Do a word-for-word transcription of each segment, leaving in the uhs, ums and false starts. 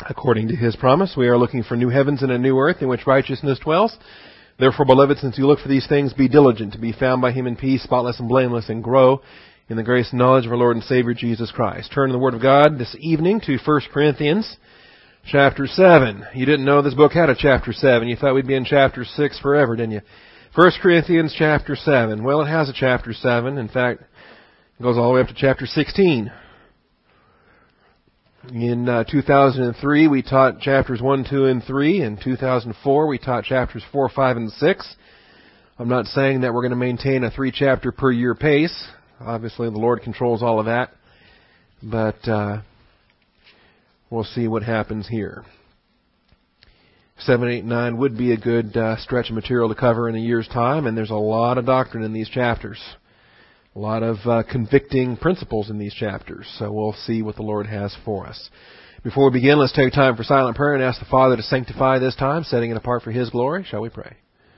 According to His promise, we are looking for new heavens and a new earth in which righteousness dwells. Therefore, beloved, since you look for these things, be diligent to be found by Him in peace, spotless and blameless, and grow in the grace and knowledge of our Lord and Savior Jesus Christ. Turn to the Word of God this evening to First Corinthians chapter seven. You didn't know this book had a chapter seven. You thought we'd be in chapter six forever, didn't you? First Corinthians chapter seven. Well, it has a chapter seven. In fact, it goes all the way up to chapter sixteen. In uh, two thousand three, we taught chapters one, two, and three. In two thousand four, we taught chapters four, five, and six. I'm not saying that we're going to maintain a three-chapter per year pace. Obviously, the Lord controls all of that. But uh, we'll see what happens here. seven, eight, nine would be a good uh, stretch of material to cover in a year's time, and there's a lot of doctrine in these chapters. A lot of uh, convicting principles in these chapters. So we'll see what the Lord has for us. Before we begin, let's take time for silent prayer and ask the Father to sanctify this time, setting it apart for His glory. Shall we pray?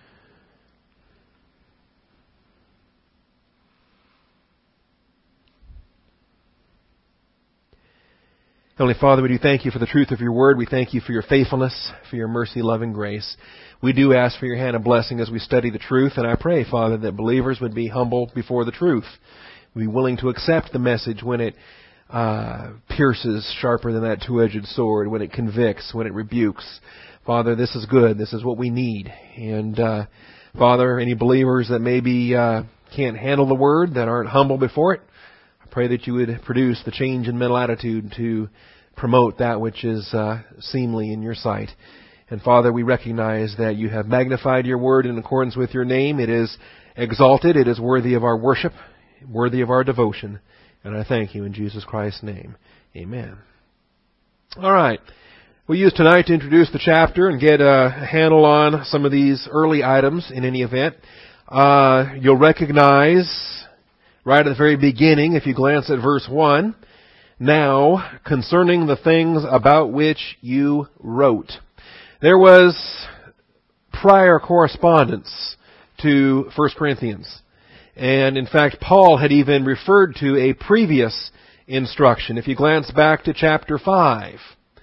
Heavenly Father, we do thank You for the truth of Your Word. We thank You for Your faithfulness, for Your mercy, love, and grace. We do ask for Your hand of blessing as we study the truth, and I pray, Father, that believers would be humble before the truth, be willing to accept the message when it uh, pierces sharper than that two-edged sword, when it convicts, when it rebukes. Father, this is good. This is what we need. And uh, Father, any believers that maybe uh, can't handle the Word, that aren't humble before it, I pray that You would produce the change in mental attitude to promote that which is uh, seemly in Your sight. And Father, we recognize that You have magnified Your Word in accordance with Your name. It is exalted. It is worthy of our worship, worthy of our devotion. And I thank You in Jesus Christ's name. Amen. All right. We use tonight to introduce the chapter and get a handle on some of these early items in any event. Uh, you'll recognize right at the very beginning, if you glance at verse one, now concerning the things about which you wrote. There was prior correspondence to First Corinthians. And in fact, Paul had even referred to a previous instruction. If you glance back to chapter five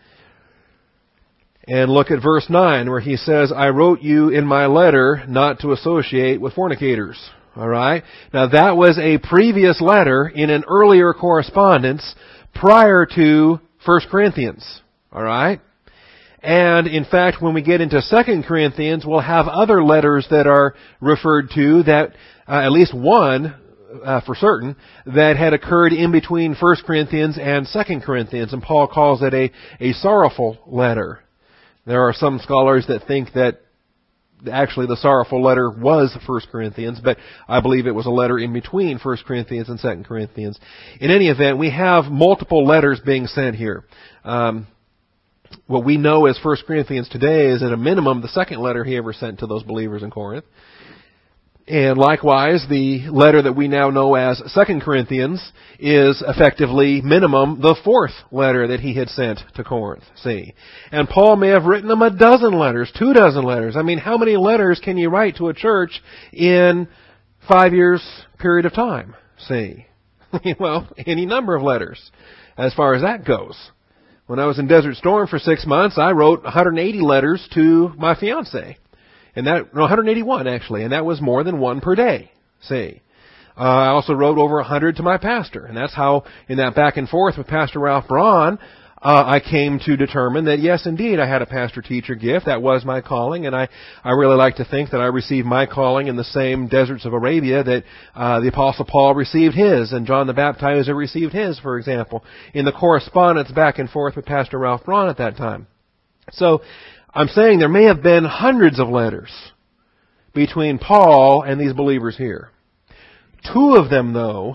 and look at verse nine where he says, I wrote you in my letter not to associate with fornicators. All right. Now that was a previous letter in an earlier correspondence prior to First Corinthians. All right. And in fact, when we get into Second Corinthians, we'll have other letters that are referred to that, uh, at least one, uh, for certain, that had occurred in between First Corinthians and Second Corinthians. And Paul calls it a, a sorrowful letter. There are some scholars that think that actually the sorrowful letter was First Corinthians, but I believe it was a letter in between First Corinthians and Second Corinthians. In any event, we have multiple letters being sent here. Um, What we know as First Corinthians today is at a minimum the second letter he ever sent to those believers in Corinth. And likewise, the letter that we now know as Second Corinthians is effectively minimum the fourth letter that he had sent to Corinth. See? And Paul may have written them a dozen letters, two dozen letters. I mean, how many letters can you write to a church in five years period of time? See? Well, any number of letters as far as that goes. When I was in Desert Storm for six months, I wrote one hundred eighty letters to my fiancée. And that, no, one hundred eighty-one actually, and that was more than one per day. See. Uh, I also wrote over one hundred to my pastor. And that's how, in that back and forth with Pastor Ralph Braun, uh, I came to determine that yes, indeed, I had a pastor-teacher gift. That was my calling. And I, I really like to think that I received my calling in the same deserts of Arabia that uh, the Apostle Paul received his, and John the Baptizer received his, for example, in the correspondence back and forth with Pastor Ralph Braun at that time. So, I'm saying there may have been hundreds of letters between Paul and these believers here. Two of them, though,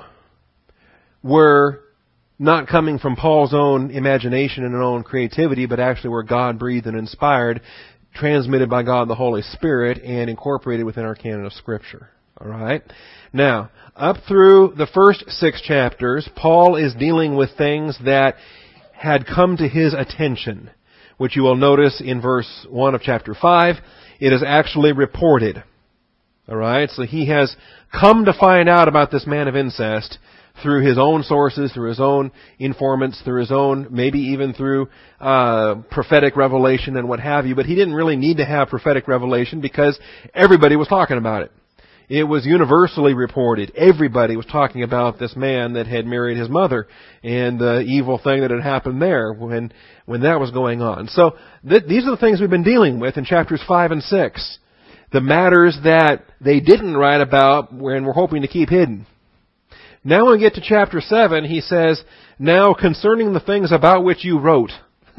were not coming from Paul's own imagination and own creativity, but actually were God-breathed and inspired, transmitted by God the Holy Spirit, and incorporated within our canon of Scripture. All right? Now, up through the first six chapters, Paul is dealing with things that had come to his attention, which you will notice in verse one of chapter five, it is actually reported. All right? So he has come to find out about this man of incest through his own sources, through his own informants, through his own, maybe even through uh prophetic revelation and what have you. But he didn't really need to have prophetic revelation because everybody was talking about it. It was universally reported. Everybody was talking about this man that had married his mother and the evil thing that had happened there when when that was going on. So th- these are the things we've been dealing with in chapters five and six. The matters that they didn't write about and we're hoping to keep hidden. Now when we get to chapter seven, he says, now concerning the things about which you wrote.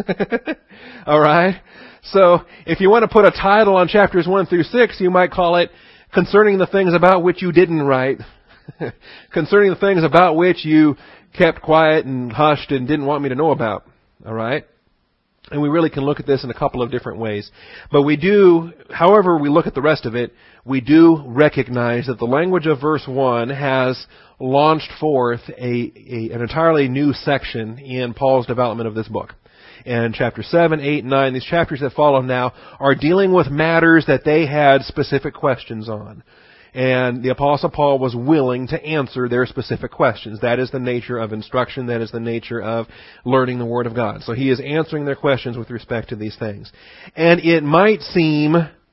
All right? So if you want to put a title on chapters one through six, you might call it concerning the things about which you didn't write. Concerning the things about which you kept quiet and hushed and didn't want me to know about. All right? And we really can look at this in a couple of different ways. But we do, however we look at the rest of it, we do recognize that the language of verse one has launched forth a, a an entirely new section in Paul's development of this book. And chapter seven, eight, nine, these chapters that follow now are dealing with matters that they had specific questions on. And the Apostle Paul was willing to answer their specific questions. That is the nature of instruction. That is the nature of learning the Word of God. So he is answering their questions with respect to these things. And it might seem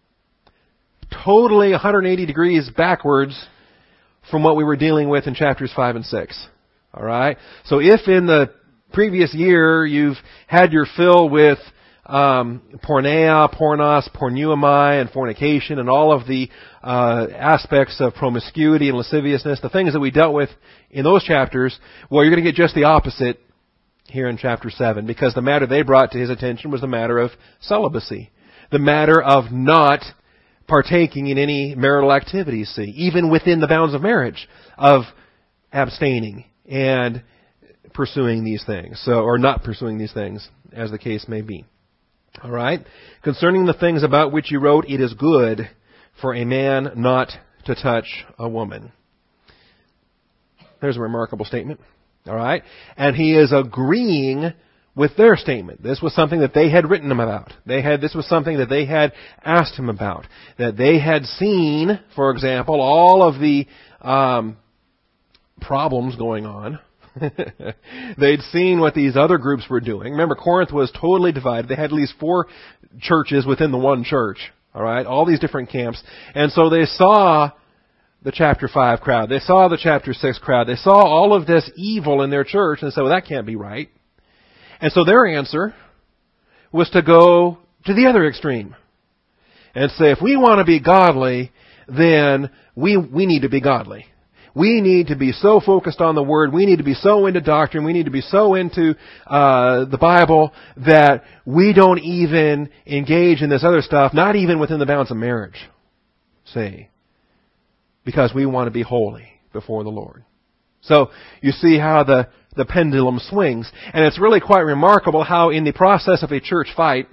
totally one hundred eighty degrees backwards from what we were dealing with in chapters five and six. All right? So if in the previous year you've had your fill with um, porneia, pornos, porneuomai, and fornication, and all of the uh, aspects of promiscuity and lasciviousness, the things that we dealt with in those chapters, well, you're going to get just the opposite here in chapter seven, because the matter they brought to his attention was the matter of celibacy, the matter of not partaking in any marital activities, see, even within the bounds of marriage, of abstaining and pursuing these things, so or not pursuing these things, as the case may be. All right? Concerning the things about which you wrote, it is good for a man not to touch a woman. There's a remarkable statement. All right? And he is agreeing with their statement. This was something that they had written him about. They had, this was something that they had asked him about. That they had seen, for example, all of the um, problems going on. They'd seen what these other groups were doing. Remember, Corinth was totally divided. They had at least four churches within the one church. All right? All these different camps. And so they saw the chapter five crowd. They saw the chapter six crowd. They saw all of this evil in their church and said, well, that can't be right. And so their answer was to go to the other extreme and say, if we want to be godly, then we we need to be godly. We need to be so focused on the Word. We need to be so into doctrine. We need to be so into uh the Bible that we don't even engage in this other stuff, not even within the bounds of marriage. See? Because we want to be holy before the Lord. So you see how the, the pendulum swings. And it's really quite remarkable how in the process of a church fight,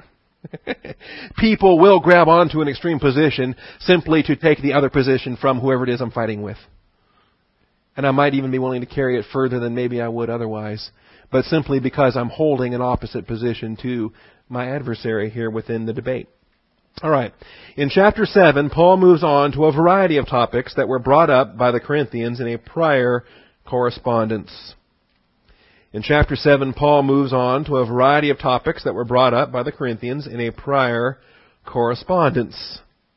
people will grab onto an extreme position simply to take the other position from whoever it is I'm fighting with. And I might even be willing to carry it further than maybe I would otherwise. But simply because I'm holding an opposite position to my adversary here within the debate. All right. In chapter seven, Paul moves on to a variety of topics that were brought up by the Corinthians in a prior correspondence. In chapter seven, Paul moves on to a variety of topics that were brought up by the Corinthians in a prior correspondence.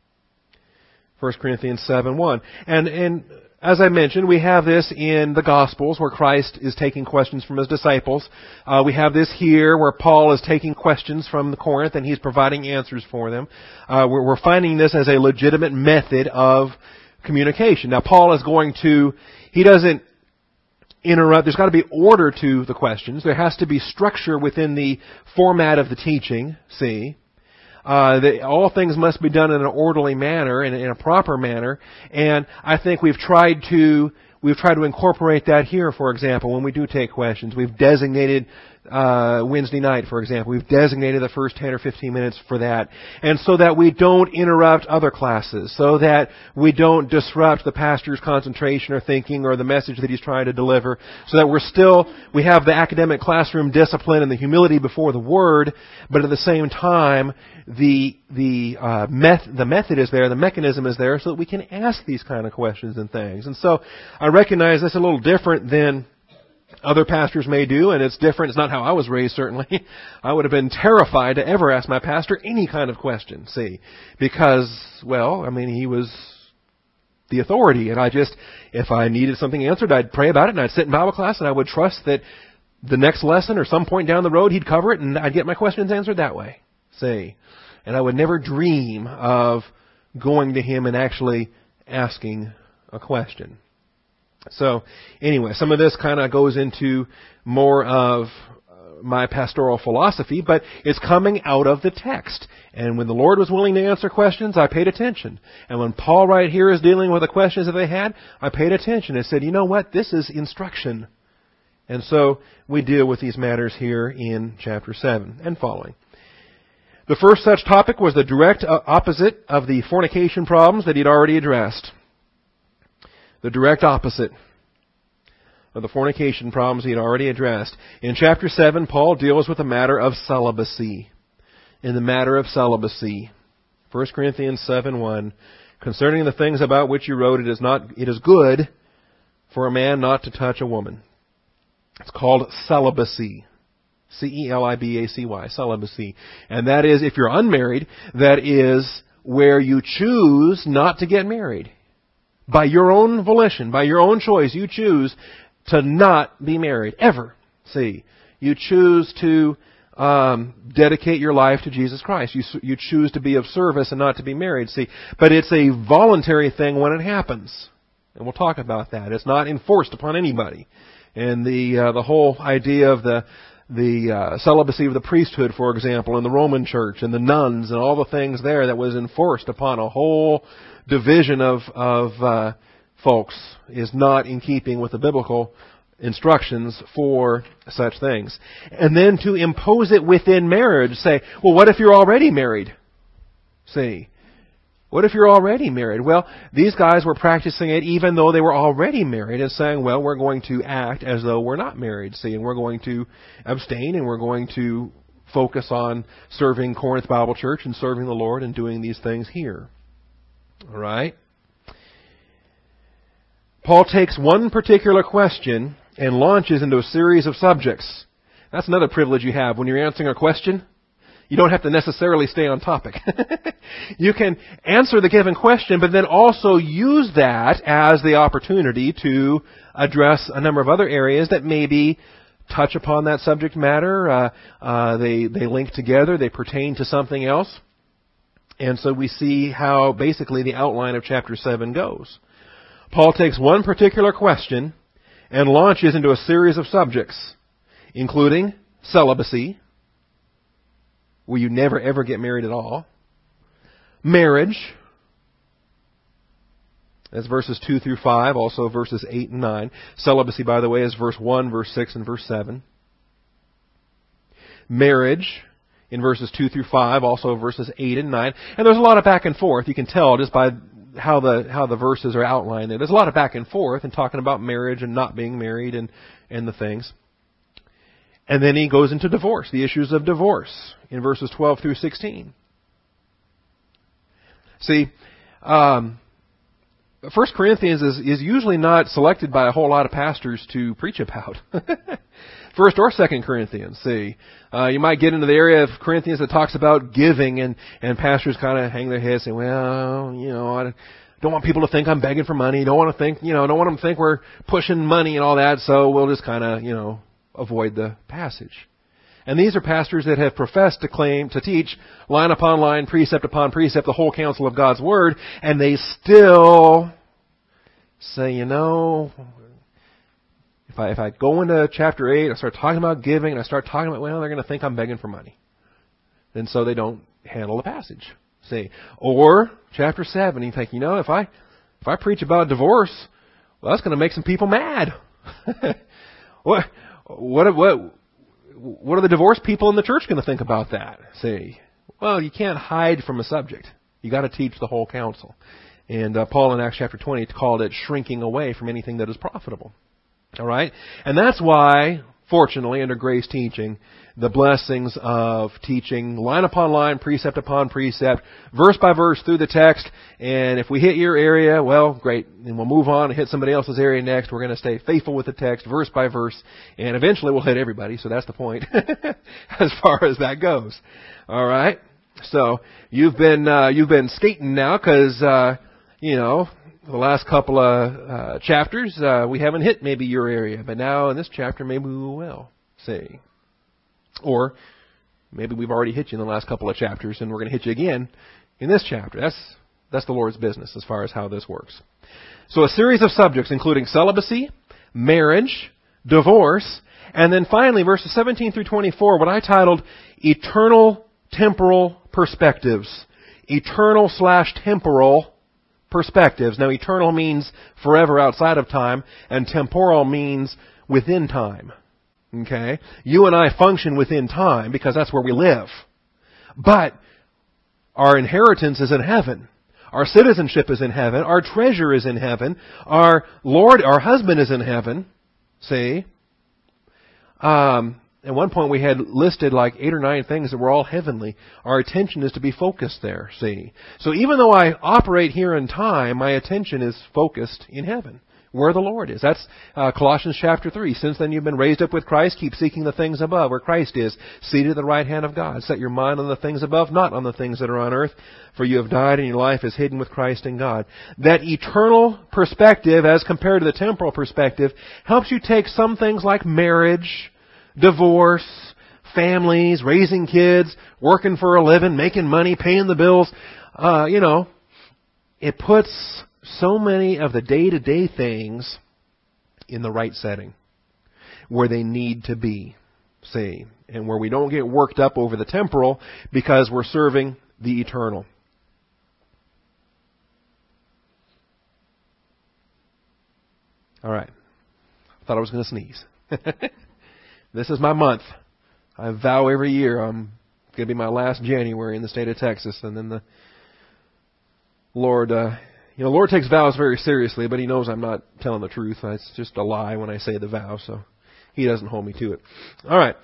First Corinthians seven one. And, and as I mentioned, we have this in the Gospels where Christ is taking questions from His disciples. Uh, we have this here where Paul is taking questions from the Corinth and he's providing answers for them. Uh, we're, we're finding this as a legitimate method of communication. Now, Paul is going to, he doesn't interrupt. There's got to be order to the questions. There has to be structure within the format of the teaching, see. Uh, the, all things must be done in an orderly manner, in, in a proper manner, and I think we've tried to we've tried to incorporate that here. For example, when we do take questions, we've designated uh, Wednesday night, for example, we've designated the first ten or fifteen minutes for that, and so that we don't interrupt other classes, so that we don't disrupt the pastor's concentration or thinking or the message that he's trying to deliver, so that we're still we have the academic classroom discipline and the humility before the Word, but at the same time, the the uh, meth the method is there, the mechanism is there, so that we can ask these kind of questions and things. And so I recognize that's a little different than other pastors may do, and it's different. It's not how I was raised, certainly. I would have been terrified to ever ask my pastor any kind of question, see, because, well, I mean, he was the authority, and I just, if I needed something answered, I'd pray about it, and I'd sit in Bible class, and I would trust that the next lesson or some point down the road, he'd cover it, and I'd get my questions answered that way, see. And I would never dream of going to him and actually asking a question. So, anyway, some of this kind of goes into more of my pastoral philosophy, but it's coming out of the text. And when the Lord was willing to answer questions, I paid attention. And when Paul right here is dealing with the questions that they had, I paid attention and said, you know what, this is instruction. And so we deal with these matters here in chapter seven and following. The first such topic was the direct opposite of the fornication problems that he'd already addressed. The direct opposite of the fornication problems he had already addressed. In chapter seven, Paul deals with the matter of celibacy. In the matter of celibacy. First Corinthians seven one. Concerning the things about which you wrote, it is not, it is good for a man not to touch a woman. It's called celibacy. C E L I B A C Y. Celibacy. And that is, if you're unmarried, that is where you choose not to get married. By your own volition, by your own choice, you choose to not be married, ever. See, you choose to um, dedicate your life to Jesus Christ. You you choose to be of service and not to be married. See, but it's a voluntary thing when it happens, and we'll talk about that. It's not enforced upon anybody. And the uh, the whole idea of the the uh, celibacy of the priesthood, for example, in the Roman Church, and the nuns, and all the things there that was enforced upon a whole division of of uh, folks, is not in keeping with the biblical instructions for such things. And then to impose it within marriage, say, well, what if you're already married? See, what if you're already married? Well, these guys were practicing it even though they were already married, and saying, well, we're going to act as though we're not married, see, and we're going to abstain, and we're going to focus on serving Corinth Bible Church and serving the Lord and doing these things here. All right? Paul takes one particular question and launches into a series of subjects. That's another privilege you have when you're answering a question. You don't have to necessarily stay on topic. You can answer the given question, but then also use that as the opportunity to address a number of other areas that maybe touch upon that subject matter. Uh, uh, they, they link together. They pertain to something else. And so we see how basically the outline of chapter seven goes. Paul takes one particular question and launches into a series of subjects, including celibacy, where you never ever get married at all, marriage, that's verses two through five, also verses eight and nine. Celibacy, by the way, is verse one, verse six, and verse seven. Marriage, in verses two through five, also verses eight and nine. And there's a lot of back and forth. You can tell just by how the how the verses are outlined there. There's a lot of back and forth and talking about marriage and not being married and, and the things. And then he goes into divorce, the issues of divorce, in verses twelve through sixteen. See, um, First Corinthians is, is usually not selected by a whole lot of pastors to preach about. First or Second Corinthians, see. Uh, you might get into the area of Corinthians that talks about giving, and, and pastors kind of hang their heads saying, well, you know, I don't want people to think I'm begging for money. Don't want to think, you know, don't want them to think we're pushing money and all that, so we'll just kind of, you know, avoid the passage. And these are pastors that have professed to claim, to teach line upon line, precept upon precept, the whole counsel of God's Word, and they still say, you know, if I if I go into chapter eight, I start talking about giving, and I start talking about, well, they're going to think I'm begging for money. And so they don't handle the passage. See, or chapter seven, you think, you know, if I if I preach about divorce, well, that's going to make some people mad. what what what what are the divorced people in the church going to think about that? See, well, you can't hide from a subject. You got to teach the whole counsel. And uh, Paul in Acts chapter twenty called it shrinking away from anything that is profitable. All right, and that's why fortunately, under Grace Teaching, the blessings of teaching line upon line, precept upon precept, verse by verse through the text. And if we hit your area, well, great. And we'll move on and hit somebody else's area next. We're going to stay faithful with the text, verse by verse. And eventually we'll hit everybody. So that's the point as far as that goes. All right. So you've been, uh, you've been skating now because, uh, you know, the last couple of uh, chapters, uh, we haven't hit maybe your area. But now in this chapter, maybe we will. See. Or maybe we've already hit you in the last couple of chapters and we're going to hit you again in this chapter. That's that's the Lord's business as far as how this works. So a series of subjects including celibacy, marriage, divorce, and then finally verses seventeen through twenty-four, what I titled Eternal Temporal Perspectives. Eternal slash temporal perspectives. Now eternal means forever outside of time, and temporal means within time. Okay? You and I function within time because that's where we live. But our inheritance is in heaven. Our citizenship is in heaven. Our treasure is in heaven. Our Lord, our husband is in heaven. See? Um, at one point we had listed like eight or nine things that were all heavenly. Our attention is to be focused there. See? So even though I operate here in time, my attention is focused in heaven, where the Lord is. That's uh, Colossians chapter three. Since then you've been raised up with Christ, keep seeking the things above, where Christ is, seated at the right hand of God. Set your mind on the things above, not on the things that are on earth, for you have died and your life is hidden with Christ in God. That eternal perspective, as compared to the temporal perspective, helps you take some things like marriage, divorce, families, raising kids, working for a living, making money, paying the bills. Uh, you know, it puts so many of the day-to-day things in the right setting, where they need to be, see, and where we don't get worked up over the temporal because we're serving the eternal. All right. I thought I was going to sneeze. This is my month. I vow every year I'm going to be my last January in the state of Texas, and then the Lord... Uh, You know, the Lord takes vows very seriously, but He knows I'm not telling the truth. It's just a lie when I say the vow, so He doesn't hold me to it. All right.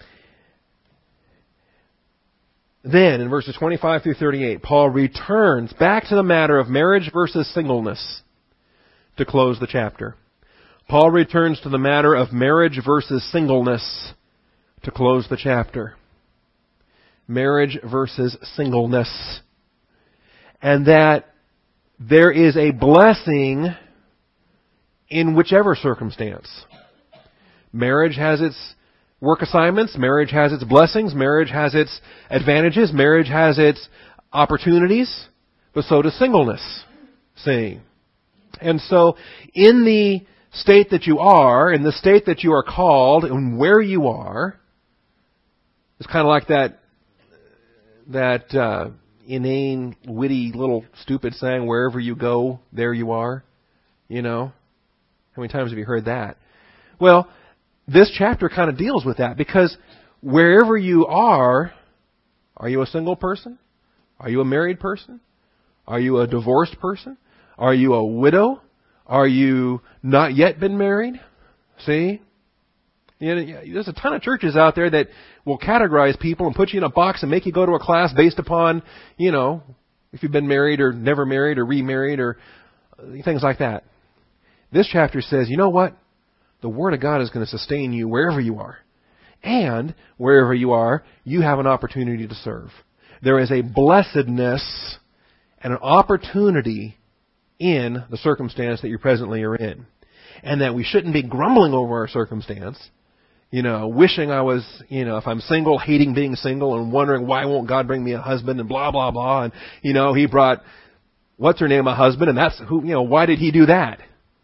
Then, in verses twenty-five through thirty-eight, Paul returns back to the matter of marriage versus singleness to close the chapter. Paul returns to the matter of marriage versus singleness to close the chapter. Marriage versus singleness. And that there is a blessing in whichever circumstance. Marriage has its work assignments. Marriage has its blessings. Marriage has its advantages. Marriage has its opportunities. But so does singleness. See? And so, in the state that you are, in the state that you are called, and where you are, it's kind of like that, that, uh, inane, witty, little stupid saying, wherever you go, there you are. You know? How many times have you heard that? Well, this chapter kind of deals with that, because wherever you are, are you a single person? Are you a married person? Are you a divorced person? Are you a widow? Are you not yet been married? See? You know, there's a ton of churches out there that will categorize people and put you in a box and make you go to a class based upon, you know, if you've been married or never married or remarried or things like that. This chapter says, you know what? The Word of God is going to sustain you wherever you are. And wherever you are, you have an opportunity to serve. There is a blessedness and an opportunity in the circumstance that you presently are in. And that we shouldn't be grumbling over our circumstance. You know, wishing I was, you know, if I'm single, hating being single and wondering why won't God bring me a husband and blah, blah, blah. And, you know, He brought, what's her name, a husband, and that's who, you know, why did He do that?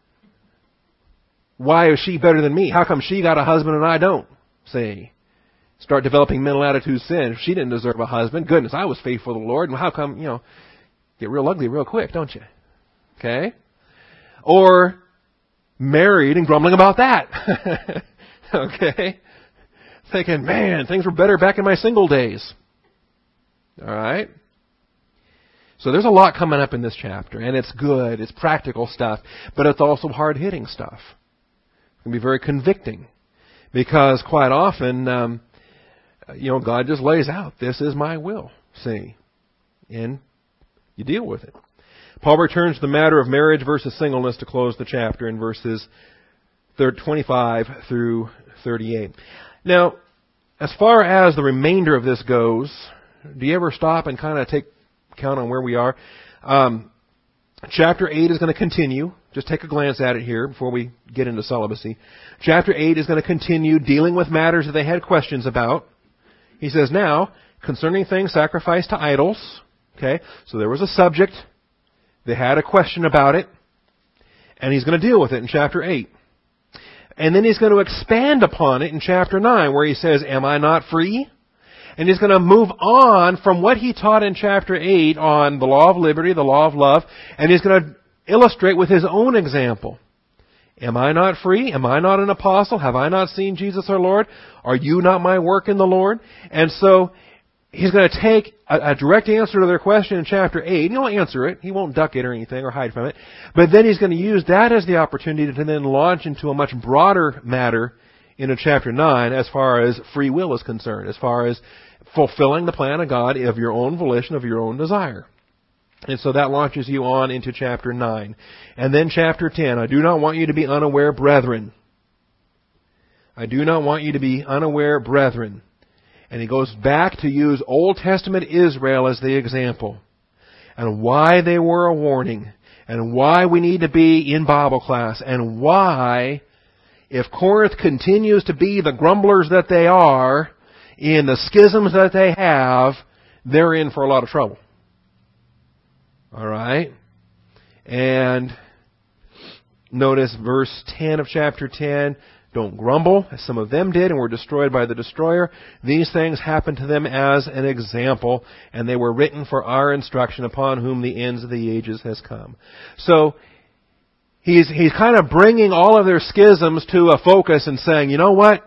Why is she better than me? How come she got a husband and I don't? See, start developing mental attitude sin. She didn't deserve a husband. Goodness, I was faithful to the Lord. And how come, you know, get real ugly real quick, don't you? Okay? Or married and grumbling about that. Okay? Thinking, man, things were better back in my single days. All right? So there's a lot coming up in this chapter, and it's good, it's practical stuff, but it's also hard-hitting stuff. It can be very convicting, Because quite often, um, you know, God just lays out, this is my will, see, and you deal with it. Paul returns to the matter of marriage versus singleness to close the chapter in verses twenty-five through thirty-eight. Now, as far as the remainder of this goes, do you ever stop and kind of take count on where we are? Um, chapter eight is going to continue. Just take a glance at it here before we get into celibacy. Chapter eight is going to continue dealing with matters that they had questions about. He says, now, concerning things sacrificed to idols, okay, so there was a subject, they had a question about it, and he's going to deal with it in chapter eight. And then he's going to expand upon it in chapter nine, where he says, am I not free? And he's going to move on from what he taught in chapter eight on the law of liberty, the law of love, and he's going to illustrate with his own example. Am I not free? Am I not an apostle? Have I not seen Jesus our Lord? Are you not my work in the Lord? And so he's going to take a, a direct answer to their question in chapter eight. He'll answer it. He won't duck it or anything or hide from it. But then he's going to use that as the opportunity to then launch into a much broader matter in chapter nine as far as free will is concerned, as far as fulfilling the plan of God of your own volition, of your own desire. And so that launches you on into chapter nine. And then chapter ten, I do not want you to be unaware, brethren. I do not want you to be unaware, brethren. And he goes back to use Old Testament Israel as the example. And why they were a warning. And why we need to be in Bible class. And why, if Corinth continues to be the grumblers that they are, in the schisms that they have, they're in for a lot of trouble. All right? And notice verse ten of chapter ten. Don't grumble, as some of them did and were destroyed by the destroyer. These things happened to them as an example, and they were written for our instruction, upon whom the ends of the ages has come. So, he's, he's kind of bringing all of their schisms to a focus and saying, you know what?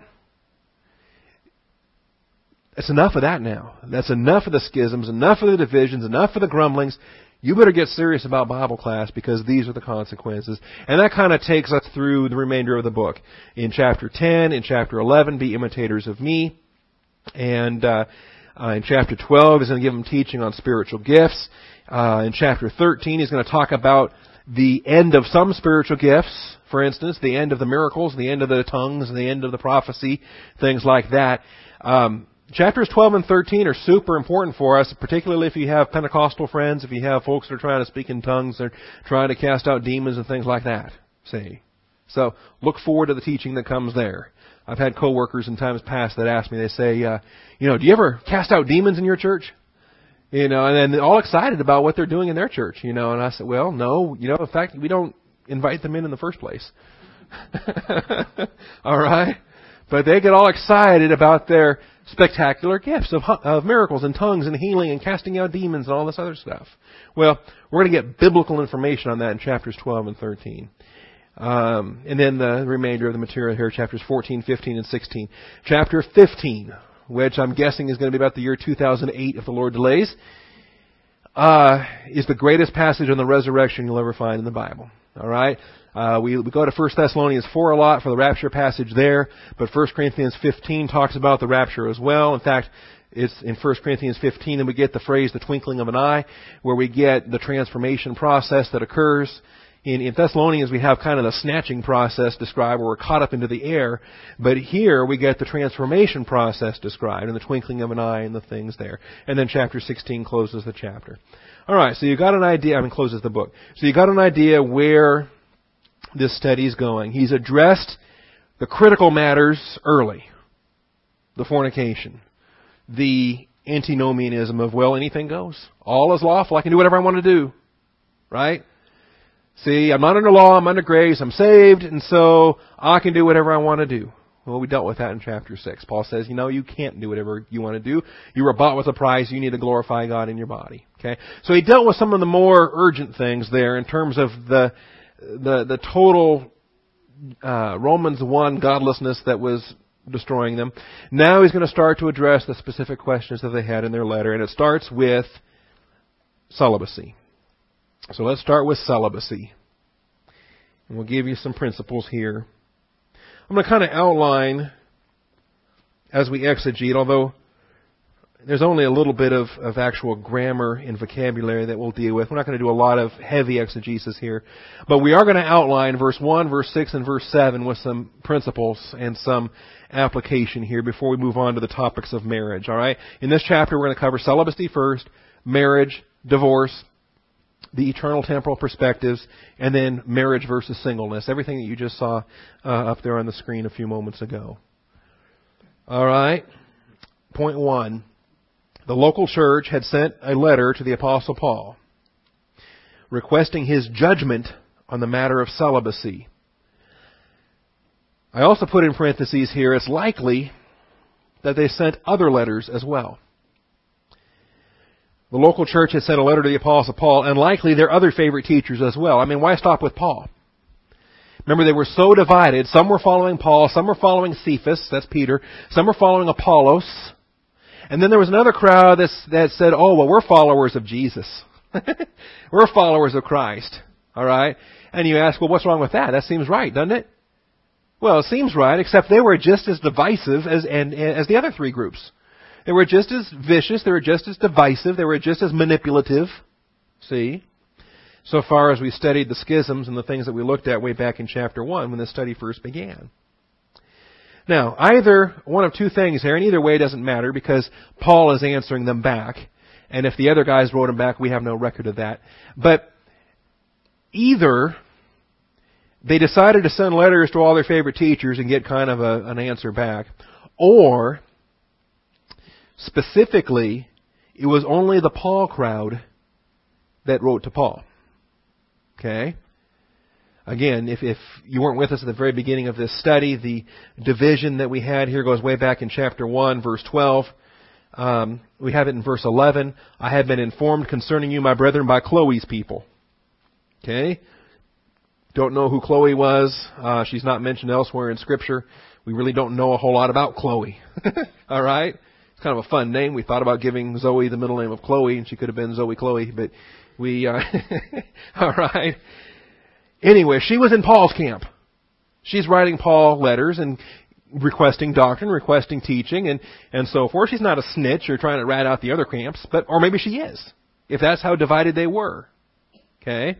That's enough of that now. That's enough of the schisms, enough of the divisions, enough of the grumblings. You better get serious about Bible class, because these are the consequences. And that kind of takes us through the remainder of the book. In chapter ten, in chapter eleven, be imitators of me. And uh, uh, in chapter twelve, he's going to give them teaching on spiritual gifts. Uh, in chapter thirteen, he's going to talk about the end of some spiritual gifts. For instance, the end of the miracles, the end of the tongues, the end of the prophecy, things like that. Um, Chapters twelve and thirteen are super important for us, particularly if you have Pentecostal friends, if you have folks that are trying to speak in tongues, they're trying to cast out demons and things like that. See? So, look forward to the teaching that comes there. I've had coworkers in times past that ask me, they say, uh, you know, do you ever cast out demons in your church? You know, and then they're all excited about what they're doing in their church, you know, and I said, well, no, you know, in fact, we don't invite them in in the first place. All right? But they get all excited about their spectacular gifts of, of miracles and tongues and healing and casting out demons and all this other stuff. Well, we're going to get biblical information on that in chapters twelve and thirteen. Um, and then the remainder of the material here, chapters fourteen, fifteen, and sixteen. Chapter fifteen, which I'm guessing is going to be about the year two thousand eight if the Lord delays, uh, is the greatest passage on the resurrection you'll ever find in the Bible. All right? Uh, we, we go to First Thessalonians four a lot for the rapture passage there, but First Corinthians fifteen talks about the rapture as well. In fact, it's in First Corinthians fifteen that we get the phrase, the twinkling of an eye, where we get the transformation process that occurs. In, in Thessalonians, we have kind of the snatching process described, where we're caught up into the air, but here we get the transformation process described, and the twinkling of an eye and the things there. And then chapter sixteen closes the chapter. All right, so you got an idea, I mean, closes the book. So you got an idea where this study is going. He's addressed the critical matters early. The fornication. The antinomianism of, well, anything goes. All is lawful. I can do whatever I want to do. Right? See, I'm not under law. I'm under grace. I'm saved. And so I can do whatever I want to do. Well, we dealt with that in chapter six. Paul says, you know, you can't do whatever you want to do. You were bought with a price. You need to glorify God in your body. Okay? So he dealt with some of the more urgent things there in terms of the the the total uh, Romans one godlessness that was destroying them. Now he's going to start to address the specific questions that they had in their letter, and it starts with celibacy. So let's start with celibacy. And we'll give you some principles here. I'm going to kind of outline as we exegete, although there's only a little bit of, of actual grammar and vocabulary that we'll deal with. We're not going to do a lot of heavy exegesis here. But we are going to outline verse one, verse six, and verse seven with some principles and some application here before we move on to the topics of marriage. All right? In this chapter, we're going to cover celibacy first, marriage, divorce, the eternal temporal perspectives, and then marriage versus singleness. Everything that you just saw uh, up there on the screen a few moments ago. All right? Point one. The local church had sent a letter to the Apostle Paul requesting his judgment on the matter of celibacy. I also put in parentheses here, it's likely that they sent other letters as well. The local church had sent a letter to the Apostle Paul, and likely their other favorite teachers as well. I mean, why stop with Paul? Remember, they were so divided. Some were following Paul, some were following Cephas, that's Peter, some were following Apollos. And then there was another crowd that's, that said, oh, well, we're followers of Jesus. We're followers of Christ. All right? And you ask, well, what's wrong with that? That seems right, doesn't it? Well, it seems right, except they were just as divisive as, and, as the other three groups. They were just as vicious. They were just as divisive. They were just as manipulative. See? So far as we studied the schisms and the things that we looked at way back in chapter one when this study first began. Now, either one of two things here, and either way doesn't matter because Paul is answering them back. And if the other guys wrote them back, we have no record of that. But either they decided to send letters to all their favorite teachers and get kind of a, an answer back, or specifically, it was only the Paul crowd that wrote to Paul. Okay? Again, if, if you weren't with us at the very beginning of this study, the division that we had here goes way back in chapter one, verse twelve. Um, we have it in verse eleven. I have been informed concerning you, my brethren, by Chloe's people. Okay? Don't know who Chloe was. Uh, she's not mentioned elsewhere in Scripture. We really don't know a whole lot about Chloe. All right? It's kind of a fun name. We thought about giving Zoe the middle name of Chloe, and she could have been Zoe Chloe, but we, uh, all right. Anyway, she was in Paul's camp. She's writing Paul letters and requesting doctrine, requesting teaching, and, and so forth. She's not a snitch or trying to rat out the other camps, but or maybe she is, if that's how divided they were. Okay?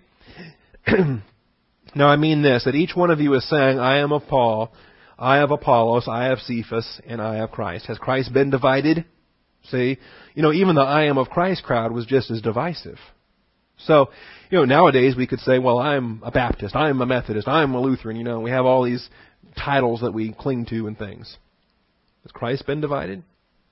Now I mean this, that each one of you is saying, I am of Paul, I have Apollos, I have Cephas, and I have Christ. Has Christ been divided? See? You know, even the I am of Christ crowd was just as divisive. So, you know, nowadays we could say, well, I'm a Baptist, I'm a Methodist, I'm a Lutheran, you know, we have all these titles that we cling to and things. Has Christ been divided?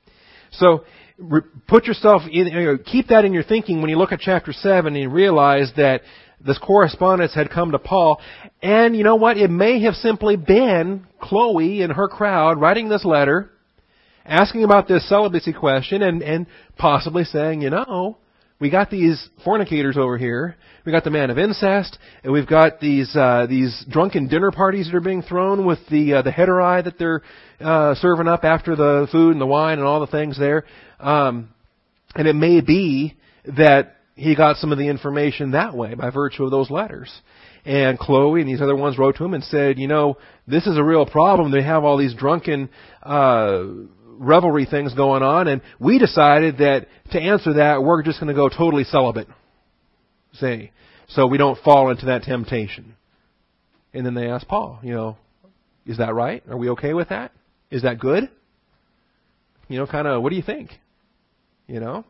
So, re- put yourself in, you know, keep that in your thinking when you look at chapter seven and you realize that this correspondence had come to Paul, and you know what, it may have simply been Chloe and her crowd writing this letter, asking about this celibacy question, and, and possibly saying, you know, we got these fornicators over here. We got the man of incest, and we've got these uh, these drunken dinner parties that are being thrown with the uh, the heteri that they're uh, serving up after the food and the wine and all the things there. Um, and it may be that he got some of the information that way by virtue of those letters. And Chloe and these other ones wrote to him and said, you know, this is a real problem. They have all these drunken uh revelry things going on, and we decided that to answer that, we're just going to go totally celibate. See? So we don't fall into that temptation. And then they asked Paul, you know, is that right? Are we okay with that? Is that good? You know, kind of, what do you think? You know?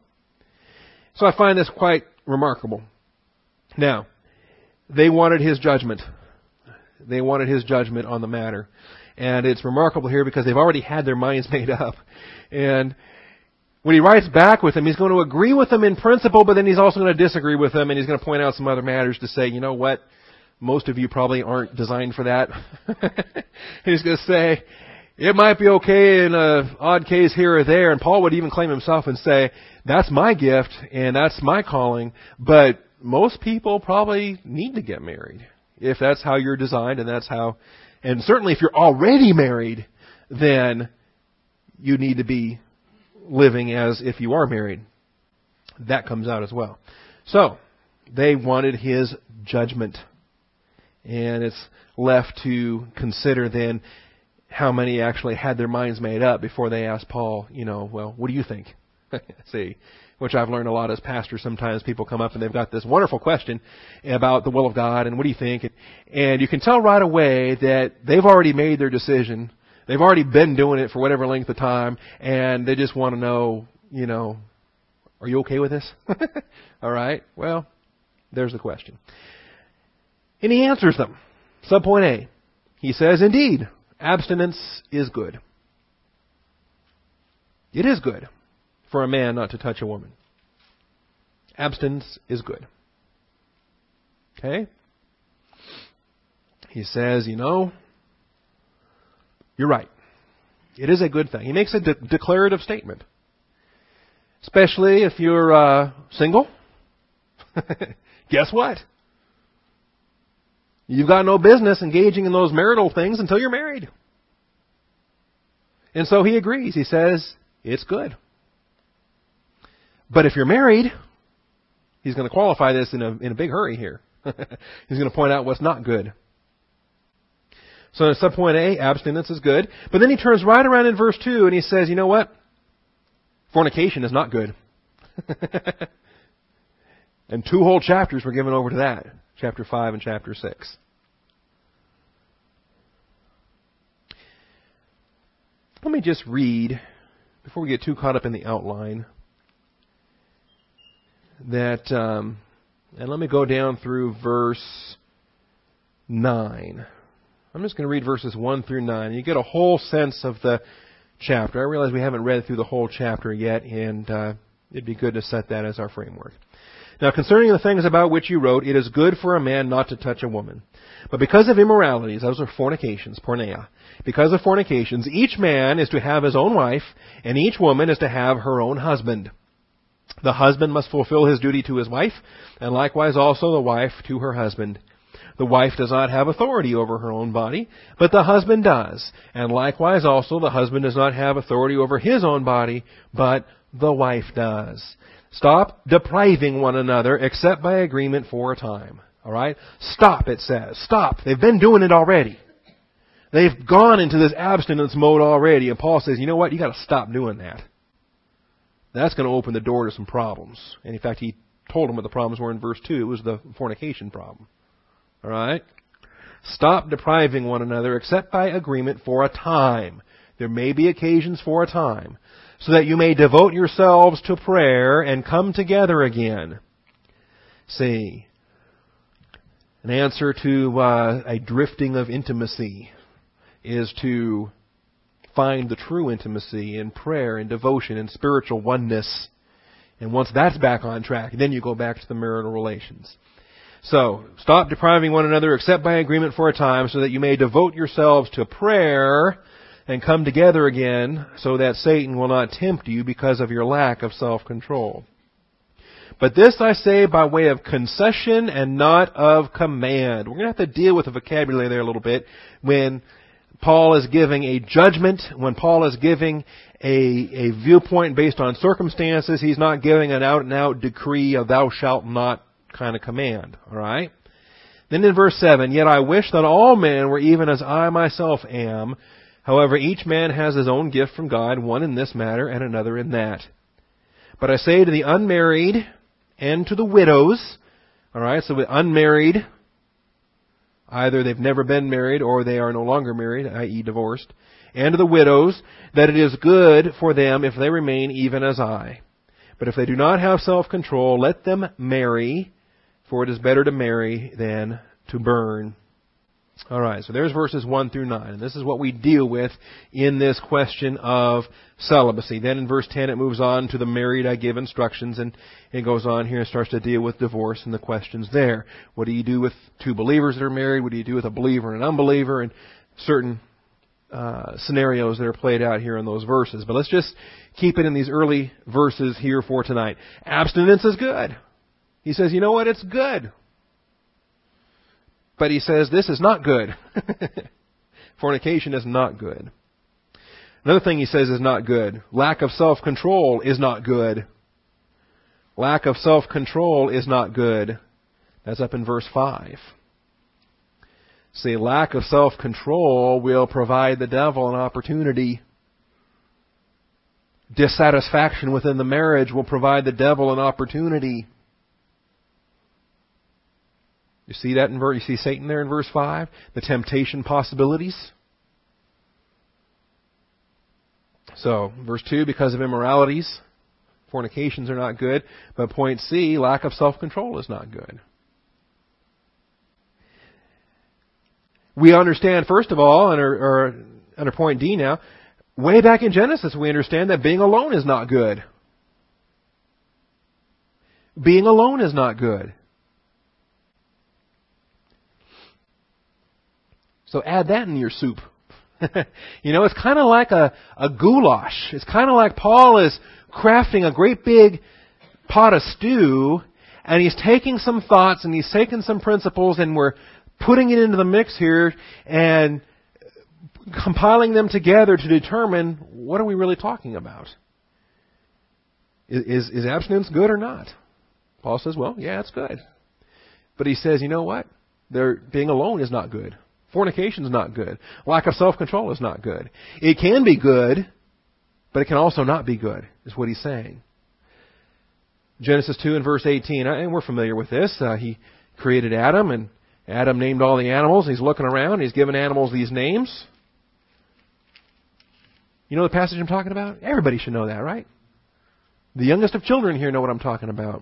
So I find this quite remarkable. Now, they wanted his judgment. They wanted his judgment on the matter. And it's remarkable here because they've already had their minds made up. And when he writes back with them, he's going to agree with them in principle, but then he's also going to disagree with them, and he's going to point out some other matters to say, you know what, most of you probably aren't designed for that. He's going to say, it might be okay in an odd case here or there, and Paul would even claim himself and say, that's my gift, and that's my calling, but most people probably need to get married, if that's how you're designed, and that's how... And certainly if you're already married, then you need to be living as if you are married. That comes out as well. So, they wanted his judgment. And it's left to consider then, how many actually had their minds made up before they asked Paul, you know, well, what do you think? See, which I've learned a lot as pastors. Sometimes people come up and they've got this wonderful question about the will of God and what do you think? And, and you can tell right away that they've already made their decision. They've already been doing it for whatever length of time, and they just want to know, you know, are you okay with this? All right. Well, there's the question. And he answers them. Subpoint A. He says, indeed, abstinence is good. It is good for a man not to touch a woman. Abstinence is good. Okay? He says, you know, you're right. It is a good thing. He makes a de- declarative statement. Especially if you're uh, single. Guess what? You've got no business engaging in those marital things until you're married. And so he agrees. He says, it's good. But if you're married, he's going to qualify this in a, in a big hurry here. He's going to point out what's not good. So in subpoint A, abstinence is good. But then he turns right around in verse two and he says, you know what? Fornication is not good. And two whole chapters were given over to that. Chapter five and chapter six. Let me just read, before we get too caught up in the outline, that, um, and let me go down through verse nine. I'm just going to read verses one through nine. You get a whole sense of the chapter. I realize we haven't read through the whole chapter yet, and uh, it'd be good to set that as our framework. Now, concerning the things about which you wrote, it is good for a man not to touch a woman. But because of immoralities, those are fornications, porneia, because of fornications, each man is to have his own wife, and each woman is to have her own husband. The husband must fulfill his duty to his wife, and likewise also the wife to her husband. The wife does not have authority over her own body, but the husband does. And likewise also the husband does not have authority over his own body, but the wife does. Stop depriving one another except by agreement for a time. All right? Stop, it says. Stop. They've been doing it already. They've gone into this abstinence mode already. And Paul says, you know what? You got to stop doing that. That's going to open the door to some problems. And in fact, he told them what the problems were in verse two. It was the fornication problem. All right? Stop depriving one another except by agreement for a time. There may be occasions for a time, so that you may devote yourselves to prayer and come together again. See, an answer to uh, a drifting of intimacy is to find the true intimacy in prayer and devotion and spiritual oneness. And once that's back on track, then you go back to the marital relations. So, stop depriving one another except by agreement for a time, so that you may devote yourselves to prayer and come together again, so that Satan will not tempt you because of your lack of self-control. But this I say by way of concession and not of command. We're going to have to deal with the vocabulary there a little bit when Paul is giving a judgment, when Paul is giving a, a viewpoint based on circumstances. He's not giving an out-and-out decree of thou shalt not kind of command. All right? Then in verse seven, yet I wish that all men were even as I myself am. However, each man has his own gift from God, one in this matter and another in that. But I say to the unmarried and to the widows, all right, so with unmarried, either they've never been married or they are no longer married, that is divorced, and to the widows, that it is good for them if they remain even as I. But if they do not have self-control, let them marry, for it is better to marry than to burn. All right, so there's verses one through nine. And this is what we deal with in this question of celibacy. Then in verse ten, it moves on to the married I give instructions, and it goes on here and starts to deal with divorce and the questions there. What do you do with two believers that are married? What do you do with a believer and an unbeliever? And certain uh, scenarios that are played out here in those verses. But let's just keep it in these early verses here for tonight. Abstinence is good. He says, you know what? It's good. But he says, this is not good. Fornication is not good. Another thing he says is not good. Lack of self-control is not good. Lack of self-control is not good. That's up in verse five. See, lack of self-control will provide the devil an opportunity. Dissatisfaction within the marriage will provide the devil an opportunity. You see that in verse, you see Satan there in verse five? The temptation possibilities. So, verse two, because of immoralities, fornications are not good. But point C, lack of self-control is not good. We understand, first of all, under, or under point D now, way back in Genesis we understand that being alone is not good. Being alone is not good. So add that in your soup. You know, it's kind of like a, a goulash. It's kind of like Paul is crafting a great big pot of stew, and he's taking some thoughts and he's taking some principles, and we're putting it into the mix here and compiling them together to determine what are we really talking about. Is, is, is abstinence good or not? Paul says, well, yeah, it's good. But he says, you know what? There, being alone is not good. Fornication is not good. Lack of self-control is not good. It can be good, but it can also not be good, is what he's saying. Genesis two and verse eighteen, and we're familiar with this. Uh, he created Adam, and Adam named all the animals. He's looking around. He's given animals these names. You know the passage I'm talking about? Everybody should know that, right? The youngest of children here know what I'm talking about.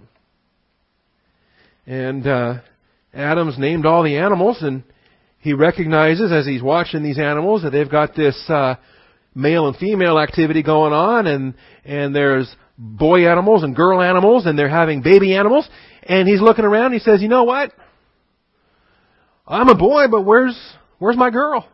And uh, Adam's named all the animals, and he recognizes as he's watching these animals that they've got this uh, male and female activity going on, and and there's boy animals and girl animals, and they're having baby animals. And he's looking around and he says, you know what? I'm a boy, but where's where's my girl?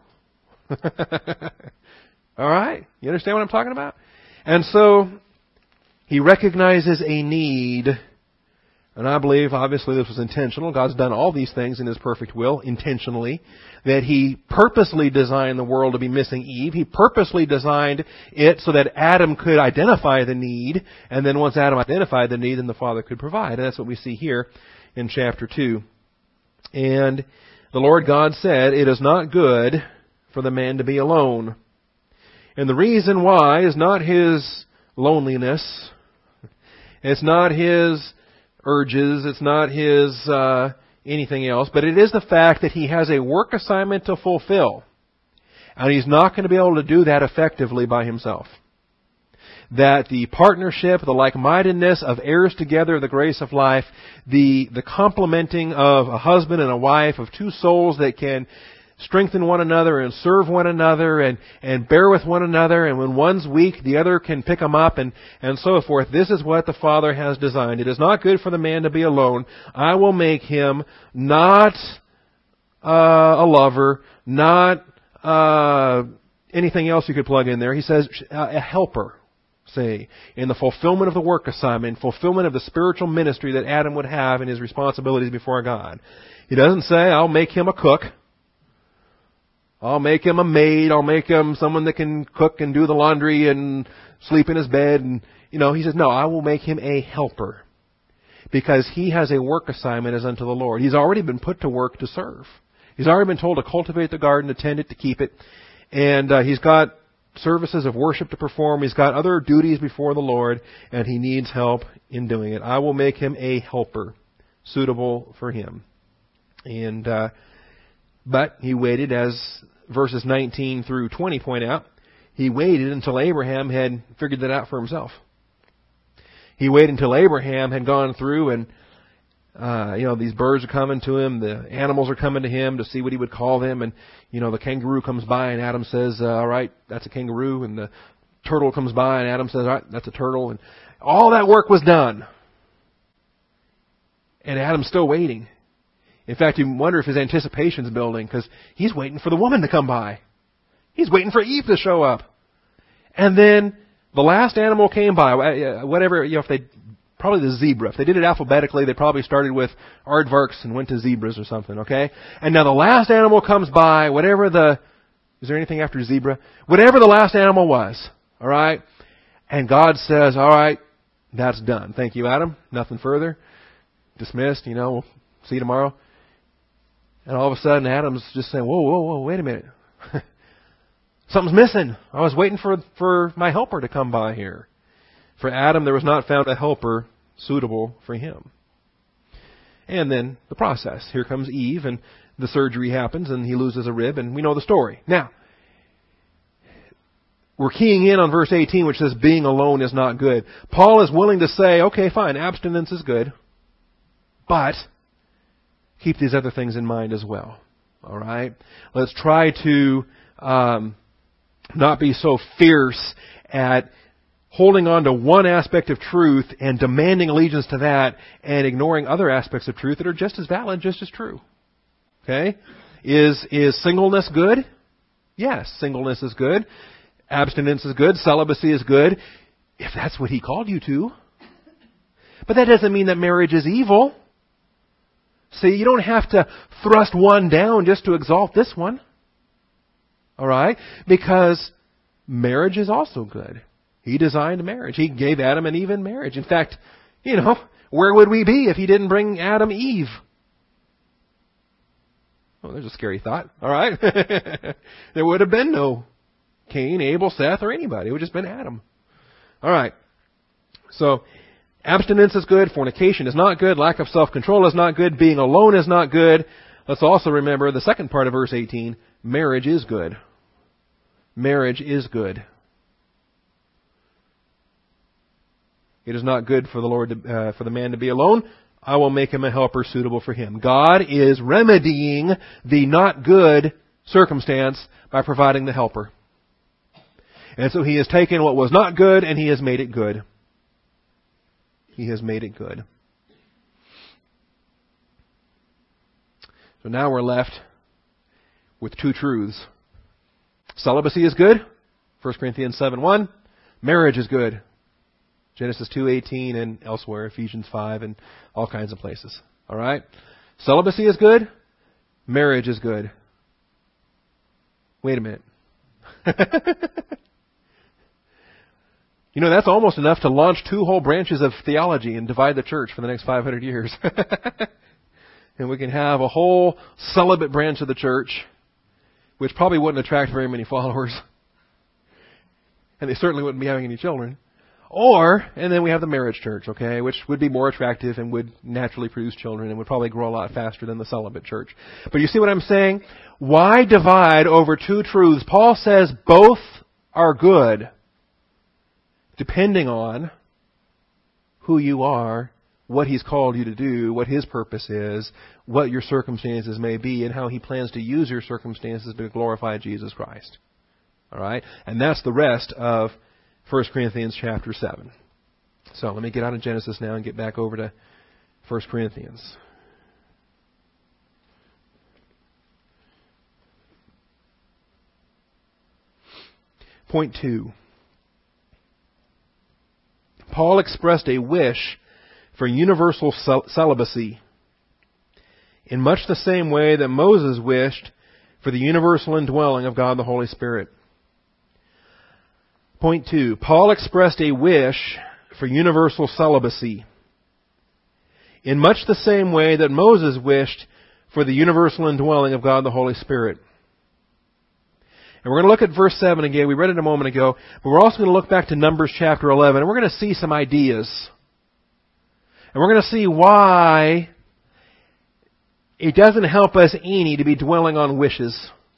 All right? You understand what I'm talking about? And so he recognizes a need. And I believe, obviously, this was intentional. God's done all these things in His perfect will, intentionally. That He purposely designed the world to be missing Eve. He purposely designed it so that Adam could identify the need. And then once Adam identified the need, then the Father could provide. And that's what we see here in chapter two. And the Lord God said, it is not good for the man to be alone. And the reason why is not his loneliness. It's not his urges. It's not his uh, anything else. But it is the fact that he has a work assignment to fulfill. And he's not going to be able to do that effectively by himself. That the partnership, the like-mindedness of heirs together of the grace of life, the, the complementing of a husband and a wife, of two souls that can strengthen one another and serve one another and, and bear with one another, and when one's weak, the other can pick them up, and, and so forth. This is what the Father has designed. It is not good for the man to be alone. I will make him not uh, a lover, not uh, anything else you could plug in there. He says uh, a helper. Say, in the fulfillment of the work assignment, fulfillment of the spiritual ministry that Adam would have in his responsibilities before God. He doesn't say, I'll make him a cook. I'll make him a maid. I'll make him someone that can cook and do the laundry and sleep in his bed. And, you know, he says, no, I will make him a helper. Because he has a work assignment as unto the Lord. He's already been put to work to serve. He's already been told to cultivate the garden, to tend it, to keep it. And uh, he's got services of worship to perform. He's got other duties before the Lord, and he needs help in doing it. I will make him a helper suitable for him. And uh, but he waited, as verses nineteen through twenty point out, he waited until Abraham had figured that out for himself. He waited until Abraham had gone through and Uh, you know, these birds are coming to him, the animals are coming to him to see what he would call them, and, you know, the kangaroo comes by and Adam says, uh, all right, that's a kangaroo, and the turtle comes by and Adam says, all right, that's a turtle, and all that work was done. And Adam's still waiting. In fact, you wonder if his anticipation's building, because he's waiting for the woman to come by. He's waiting for Eve to show up. And then the last animal came by, whatever, you know, if they Probably the zebra. If they did it alphabetically, they probably started with aardvarks and went to zebras or something, okay? And now the last animal comes by, whatever the... Is there anything after zebra? Whatever the last animal was, all right? And God says, all right, that's done. Thank you, Adam. Nothing further. Dismissed, you know, we'll see you tomorrow. And all of a sudden, Adam's just saying, whoa, whoa, whoa, wait a minute. Something's missing. I was waiting for, for my helper to come by here. For Adam, there was not found a helper suitable for him. And then the process. Here comes Eve, and the surgery happens, and he loses a rib, and we know the story. Now, we're keying in on verse eighteen, which says, being alone is not good. Paul is willing to say, okay, fine, abstinence is good, but keep these other things in mind as well. All right? Let's try to um, not be so fierce at holding on to one aspect of truth and demanding allegiance to that and ignoring other aspects of truth that are just as valid, just as true. Okay? Is, is singleness good? Yes, singleness is good. Abstinence is good. Celibacy is good. If that's what He called you to. But that doesn't mean that marriage is evil. See, you don't have to thrust one down just to exalt this one. All right? Because marriage is also good. He designed marriage. He gave Adam and Eve in marriage. In fact, you know, where would we be if He didn't bring Adam Eve? Well, there's a scary thought. All right? There would have been no Cain, Abel, Seth, or anybody. It would have just been Adam. All right. So, abstinence is good. Fornication is not good. Lack of self-control is not good. Being alone is not good. Let's also remember the second part of verse eighteen. Marriage is good. Marriage is good. It is not good for the Lord to, uh, for the man to be alone. I will make him a helper suitable for him. God is remedying the not good circumstance by providing the helper. And so He has taken what was not good and He has made it good. He has made it good. So now we're left with two truths. Celibacy is good. First Corinthians seven one. Marriage is good. Genesis two eighteen and elsewhere, Ephesians five and all kinds of places. All right? Celibacy is good. Marriage is good. Wait a minute. You know, that's almost enough to launch two whole branches of theology and divide the church for the next five hundred years. And we can have a whole celibate branch of the church, which probably wouldn't attract very many followers. And they certainly wouldn't be having any children. Or, and then we have the marriage church, okay, which would be more attractive and would naturally produce children and would probably grow a lot faster than the celibate church. But you see what I'm saying? Why divide over two truths? Paul says both are good, depending on who you are, what He's called you to do, what His purpose is, what your circumstances may be, and how He plans to use your circumstances to glorify Jesus Christ. All right? And that's the rest of First Corinthians chapter seven. So let me get out of Genesis now and get back over to First Corinthians. Point two. Paul expressed a wish for universal cel- celibacy in much the same way that Moses wished for the universal indwelling of God the Holy Spirit. Point two. Paul expressed a wish for universal celibacy in much the same way that Moses wished for the universal indwelling of God the Holy Spirit. And we're going to look at verse seven again. We read it a moment ago. But we're also going to look back to Numbers chapter eleven. And we're going to see some ideas. And we're going to see why it doesn't help us any to be dwelling on wishes.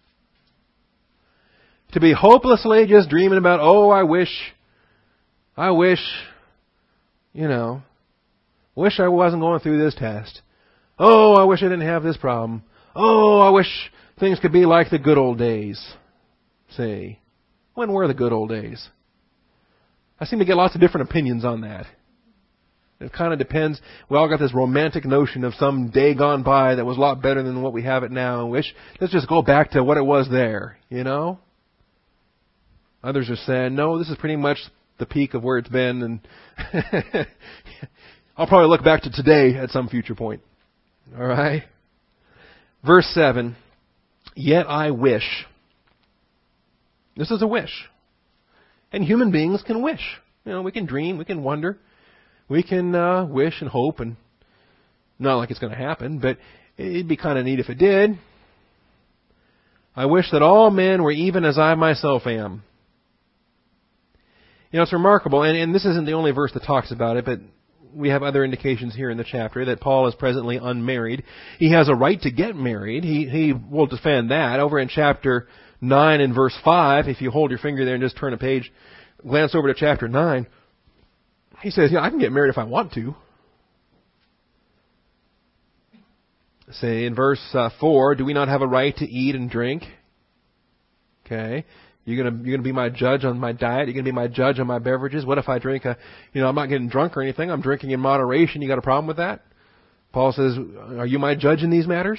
To be hopelessly just dreaming about, oh, I wish, I wish, you know, wish I wasn't going through this test. Oh, I wish I didn't have this problem. Oh, I wish things could be like the good old days. See, when were the good old days? I seem to get lots of different opinions on that. It kind of depends. We all got this romantic notion of some day gone by that was a lot better than what we have it now. And wish, let's just go back to what it was there, you know? Others are saying, no, this is pretty much the peak of where it's been. And I'll probably look back to today at some future point. All right? Verse seven, yet I wish. This is a wish. And human beings can wish. You know, we can dream, we can wonder, we can uh, wish and hope, and not like it's going to happen, but It'd be kind of neat if it did. I wish that all men were even as I myself am. You know, it's remarkable, and, and this isn't the only verse that talks about it, but we have other indications here in the chapter that Paul is presently unmarried. He has a right to get married. He, he will defend that. Over in chapter nine and verse five, if you hold your finger there and just turn a page, glance over to chapter nine, he says, yeah, I can get married if I want to. Say in verse uh, four, do we not have a right to eat and drink? Okay. You're gonna you're gonna be my judge on my diet. You're gonna be my judge on my beverages. What if I drink a, you know, I'm not getting drunk or anything. I'm drinking in moderation. You got a problem with that? Paul says, are you my judge in these matters?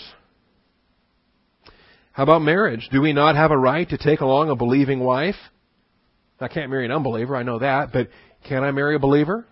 How about marriage? Do we not have a right to take along a believing wife? I can't marry an unbeliever. I know that, but can I marry a believer?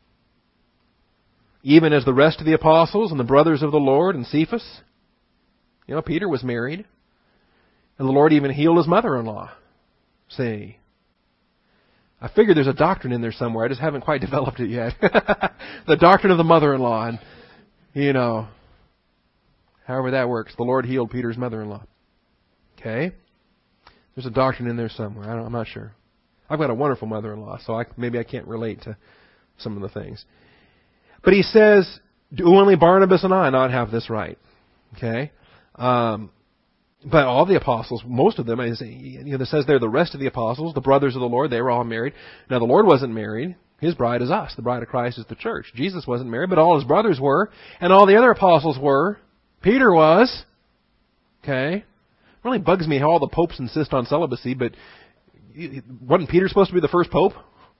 Even as the rest of the apostles and the brothers of the Lord and Cephas. You know, Peter was married. And the Lord even healed his mother-in-law. See, I figure there's a doctrine in there somewhere. I just haven't quite developed it yet. The doctrine of the mother-in-law. And, you know, however that works. The Lord healed Peter's mother-in-law. Okay? There's a doctrine in there somewhere. I don't, I'm not sure. I've got a wonderful mother-in-law, so I, maybe I can't relate to some of the things. But he says, do only Barnabas and I not have this right? Okay? Um... But all the apostles, most of them, you know, it says there, the rest of the apostles, the brothers of the Lord, they were all married. Now, the Lord wasn't married. His bride is us. The bride of Christ is the church. Jesus wasn't married, but all his brothers were. And all the other apostles were. Peter was. Okay? It really bugs me how all the popes insist on celibacy, but wasn't Peter supposed to be the first pope?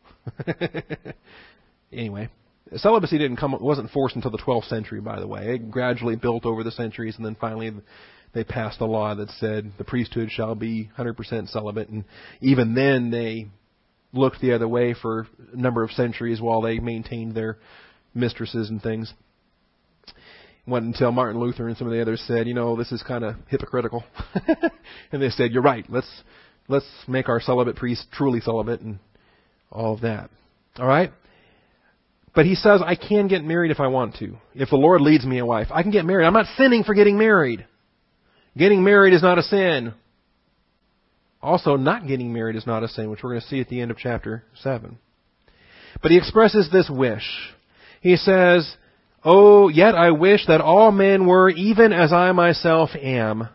Anyway, celibacy didn't come, wasn't forced until the twelfth century, by the way. It gradually built over the centuries, and then finally they passed a law that said the priesthood shall be one hundred percent celibate. And even then they looked the other way for a number of centuries while they maintained their mistresses and things. It wasn't until Martin Luther and some of the others said, you know, this is kind of hypocritical. And they said, you're right, let's let's make our celibate priests truly celibate and all of that. All right? But he says, I can get married if I want to. If the Lord leads me a wife, I can get married. I'm not sinning for getting married. Getting married is not a sin. Also, not getting married is not a sin, which we're going to see at the end of chapter seven. But he expresses this wish. He says, oh, yet I wish that all men were even as I myself am.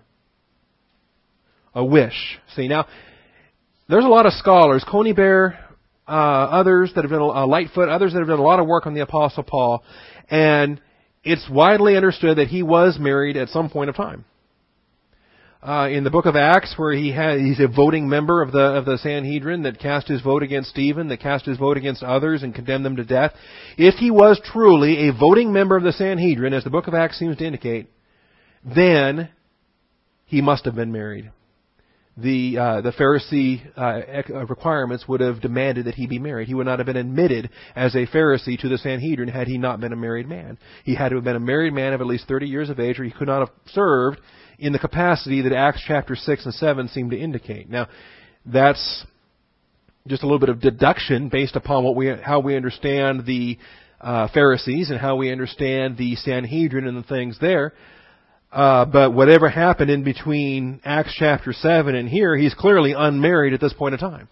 A wish. See, now, there's a lot of scholars, Conybeare, uh, others that have done, uh, Lightfoot, others that have done a lot of work on the Apostle Paul, and it's widely understood that he was married at some point of time. Uh, in the book of Acts, where he had, he's a voting member of the of the Sanhedrin that cast his vote against Stephen, that cast his vote against others and condemned them to death. If he was truly a voting member of the Sanhedrin, as the book of Acts seems to indicate, then he must have been married. The uh, the Pharisee uh, requirements would have demanded that he be married. He would not have been admitted as a Pharisee to the Sanhedrin had he not been a married man. He had to have been a married man of at least thirty years of age, or he could not have served in the capacity that Acts chapter six and seven seem to indicate. Now, that's just a little bit of deduction based upon what we how we understand the uh, Pharisees and how we understand the Sanhedrin and the things there. Uh, but whatever happened in between Acts chapter seven and here, he's clearly unmarried at this point in time.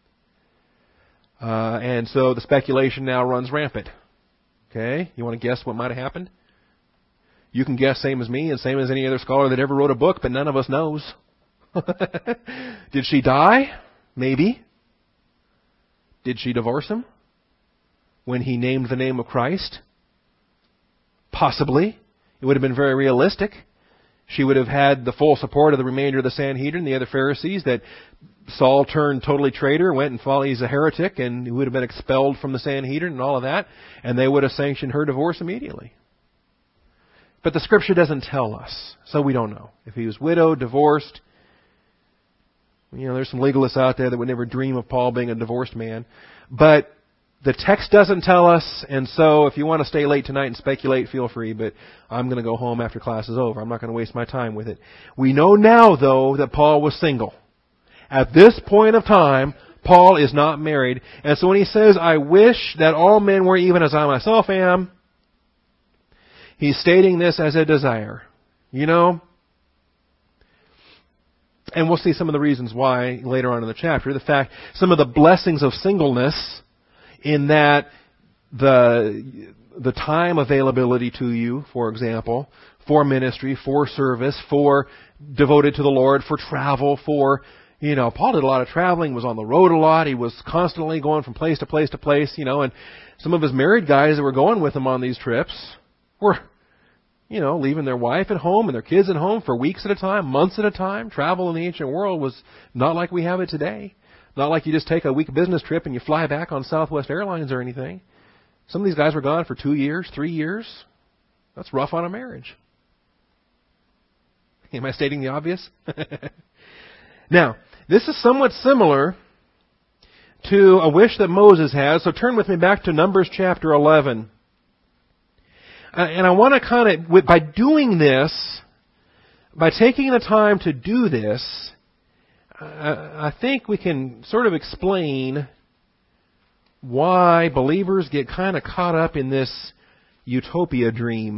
Uh, and so the speculation now runs rampant. Okay? You want to guess what might have happened? You can guess same as me and same as any other scholar that ever wrote a book, but none of us knows. Did she die? Maybe. Did she divorce him when he named the name of Christ? Possibly. It would have been very realistic. She would have had the full support of the remainder of the Sanhedrin, the other Pharisees, that Saul turned totally traitor, went and followed, he's a heretic, and he would have been expelled from the Sanhedrin and all of that, and they would have sanctioned her divorce immediately. But the Scripture doesn't tell us, so we don't know. If he was widowed, divorced, you know, there's some legalists out there that would never dream of Paul being a divorced man. But the text doesn't tell us, and so if you want to stay late tonight and speculate, feel free, but I'm going to go home after class is over. I'm not going to waste my time with it. We know now, though, that Paul was single. At this point of time, Paul is not married, and so when he says, I wish that all men were even as I myself am, he's stating this as a desire. You know? And we'll see some of the reasons why later on in the chapter. The fact, some of the blessings of singleness in that the the time availability to you, for example, for ministry, for service, for devoted to the Lord, for travel, for, you know, Paul did a lot of traveling, was on the road a lot. He was constantly going from place to place to place, you know, and some of his married guys that were going with him on these trips were, you know, leaving their wife at home and their kids at home for weeks at a time, months at a time. Travel in the ancient world was not like we have it today. Not like you just take a week business trip and you fly back on Southwest Airlines or anything. Some of these guys were gone for two years, three years. That's rough on a marriage. Am I stating the obvious? Now, this is somewhat similar to a wish that Moses had. So turn with me back to Numbers chapter eleven. Uh, and I want to kind of, by doing this, by taking the time to do this, uh, I think we can sort of explain why believers get kind of caught up in this utopia dream.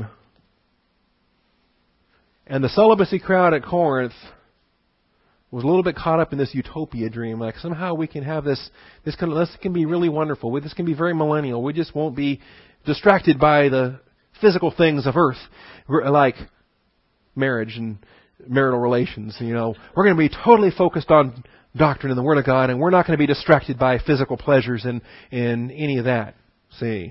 And the celibacy crowd at Corinth was a little bit caught up in this utopia dream. Like somehow we can have this, this can, this can be really wonderful. This can be very millennial. We just won't be distracted by the physical things of earth, like marriage and marital relations. You know, we're going to be totally focused on doctrine and the Word of God, and we're not going to be distracted by physical pleasures and, and any of that. See?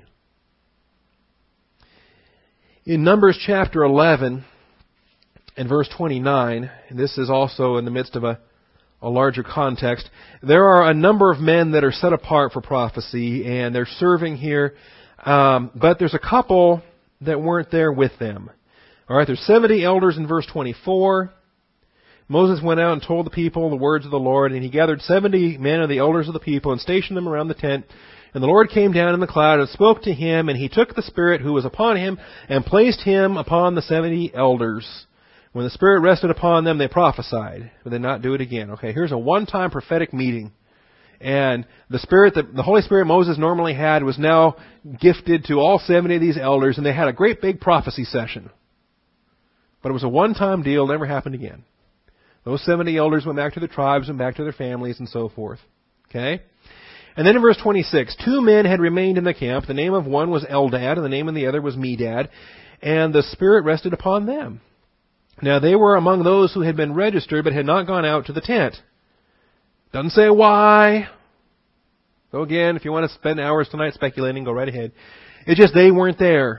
In Numbers chapter eleven and verse twenty-nine, and this is also in the midst of a, a larger context, there are a number of men that are set apart for prophecy, and they're serving here, um, but there's a couple that weren't there with them. All right, there's seventy elders in verse twenty-four. Moses went out and told the people the words of the Lord, and he gathered seventy men of the elders of the people and stationed them around the tent. And the Lord came down in the cloud and spoke to him, and he took the Spirit who was upon him and placed him upon the seventy elders. When the Spirit rested upon them, they prophesied, but they did not do it again. Okay, here's a one-time prophetic meeting. And the Spirit that the Holy Spirit Moses normally had was now gifted to all seventy of these elders, and they had a great big prophecy session. But it was a one-time deal, never happened again. Those seventy elders went back to their tribes and back to their families and so forth. Okay? And then in verse twenty-six, two men had remained in the camp. The name of one was Eldad, and the name of the other was Medad. And the Spirit rested upon them. Now they were among those who had been registered but had not gone out to the tent. Doesn't say why. So again, if you want to spend hours tonight speculating, go right ahead. It's just they weren't there.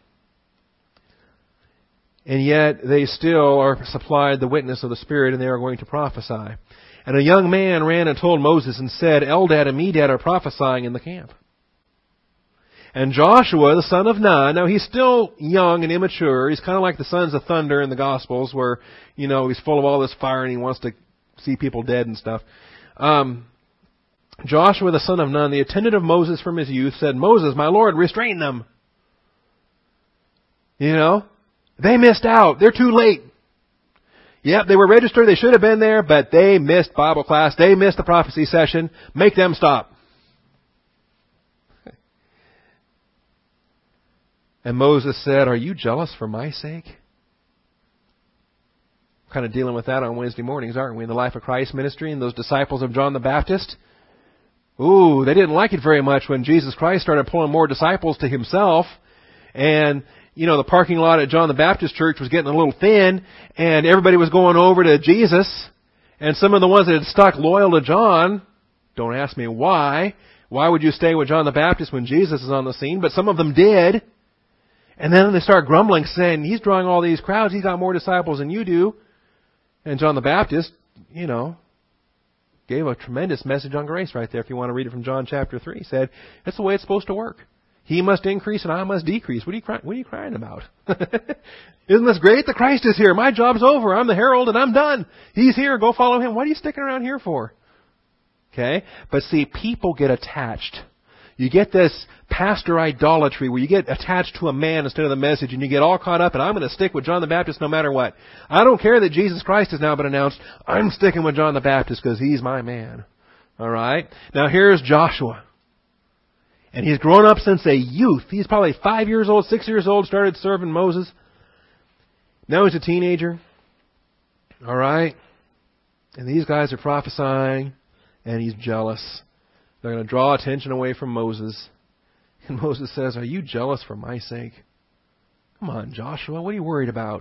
And yet they still are supplied the witness of the Spirit, and they are going to prophesy. And a young man ran and told Moses and said, Eldad and Medad are prophesying in the camp. And Joshua, the son of Nun, now he's still young and immature. He's kind of like the sons of thunder in the Gospels where, you know, he's full of all this fire and he wants to see people dead and stuff. Um, Joshua, the son of Nun, the attendant of Moses from his youth, said, Moses, my Lord, restrain them. You know? They missed out. They're too late. Yep, they were registered. They should have been there, but they missed Bible class. They missed the prophecy session. Make them stop. And Moses said, are you jealous for my sake? We're kind of dealing with that on Wednesday mornings, aren't we? In the Life of Christ ministry and those disciples of John the Baptist. Ooh, they didn't like it very much when Jesus Christ started pulling more disciples to himself. And you know, the parking lot at John the Baptist Church was getting a little thin, and everybody was going over to Jesus. And some of the ones that had stuck loyal to John, don't ask me why. Why would you stay with John the Baptist when Jesus is on the scene? But some of them did. And then they start grumbling, saying, he's drawing all these crowds. He's got more disciples than you do. And John the Baptist, you know, gave a tremendous message on grace right there. If you want to read it from John chapter three, he said, that's the way it's supposed to work. He must increase and I must decrease. What are you crying, what are you crying about? Isn't this great? The Christ is here. My job's over. I'm the herald and I'm done. He's here. Go follow him. What are you sticking around here for? Okay? But see, people get attached. You get this pastor idolatry where you get attached to a man instead of the message and you get all caught up and I'm going to stick with John the Baptist no matter what. I don't care that Jesus Christ has now been announced. I'm sticking with John the Baptist because he's my man. All right? Now here's Joshua. And he's grown up since a youth. He's probably five years old, six years old, started serving Moses. Now he's a teenager. All right. And these guys are prophesying, and he's jealous. They're going to draw attention away from Moses. And Moses says, "Are you jealous for my sake? Come on, Joshua, what are you worried about?"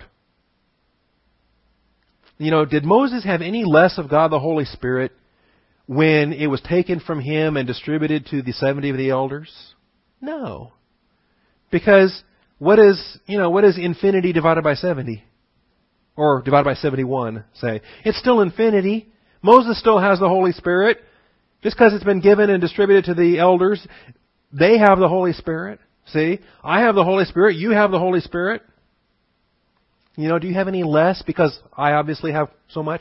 You know, did Moses have any less of God the Holy Spirit when it was taken from him and distributed to the seventy of the elders? No. Because what is, you know, what is infinity divided by seventy? Or divided by seventy-one, say. It's still infinity. Moses still has the Holy Spirit. Just because it's been given and distributed to the elders, they have the Holy Spirit. See? I have the Holy Spirit. You have the Holy Spirit. You know, do you have any less because I obviously have so much?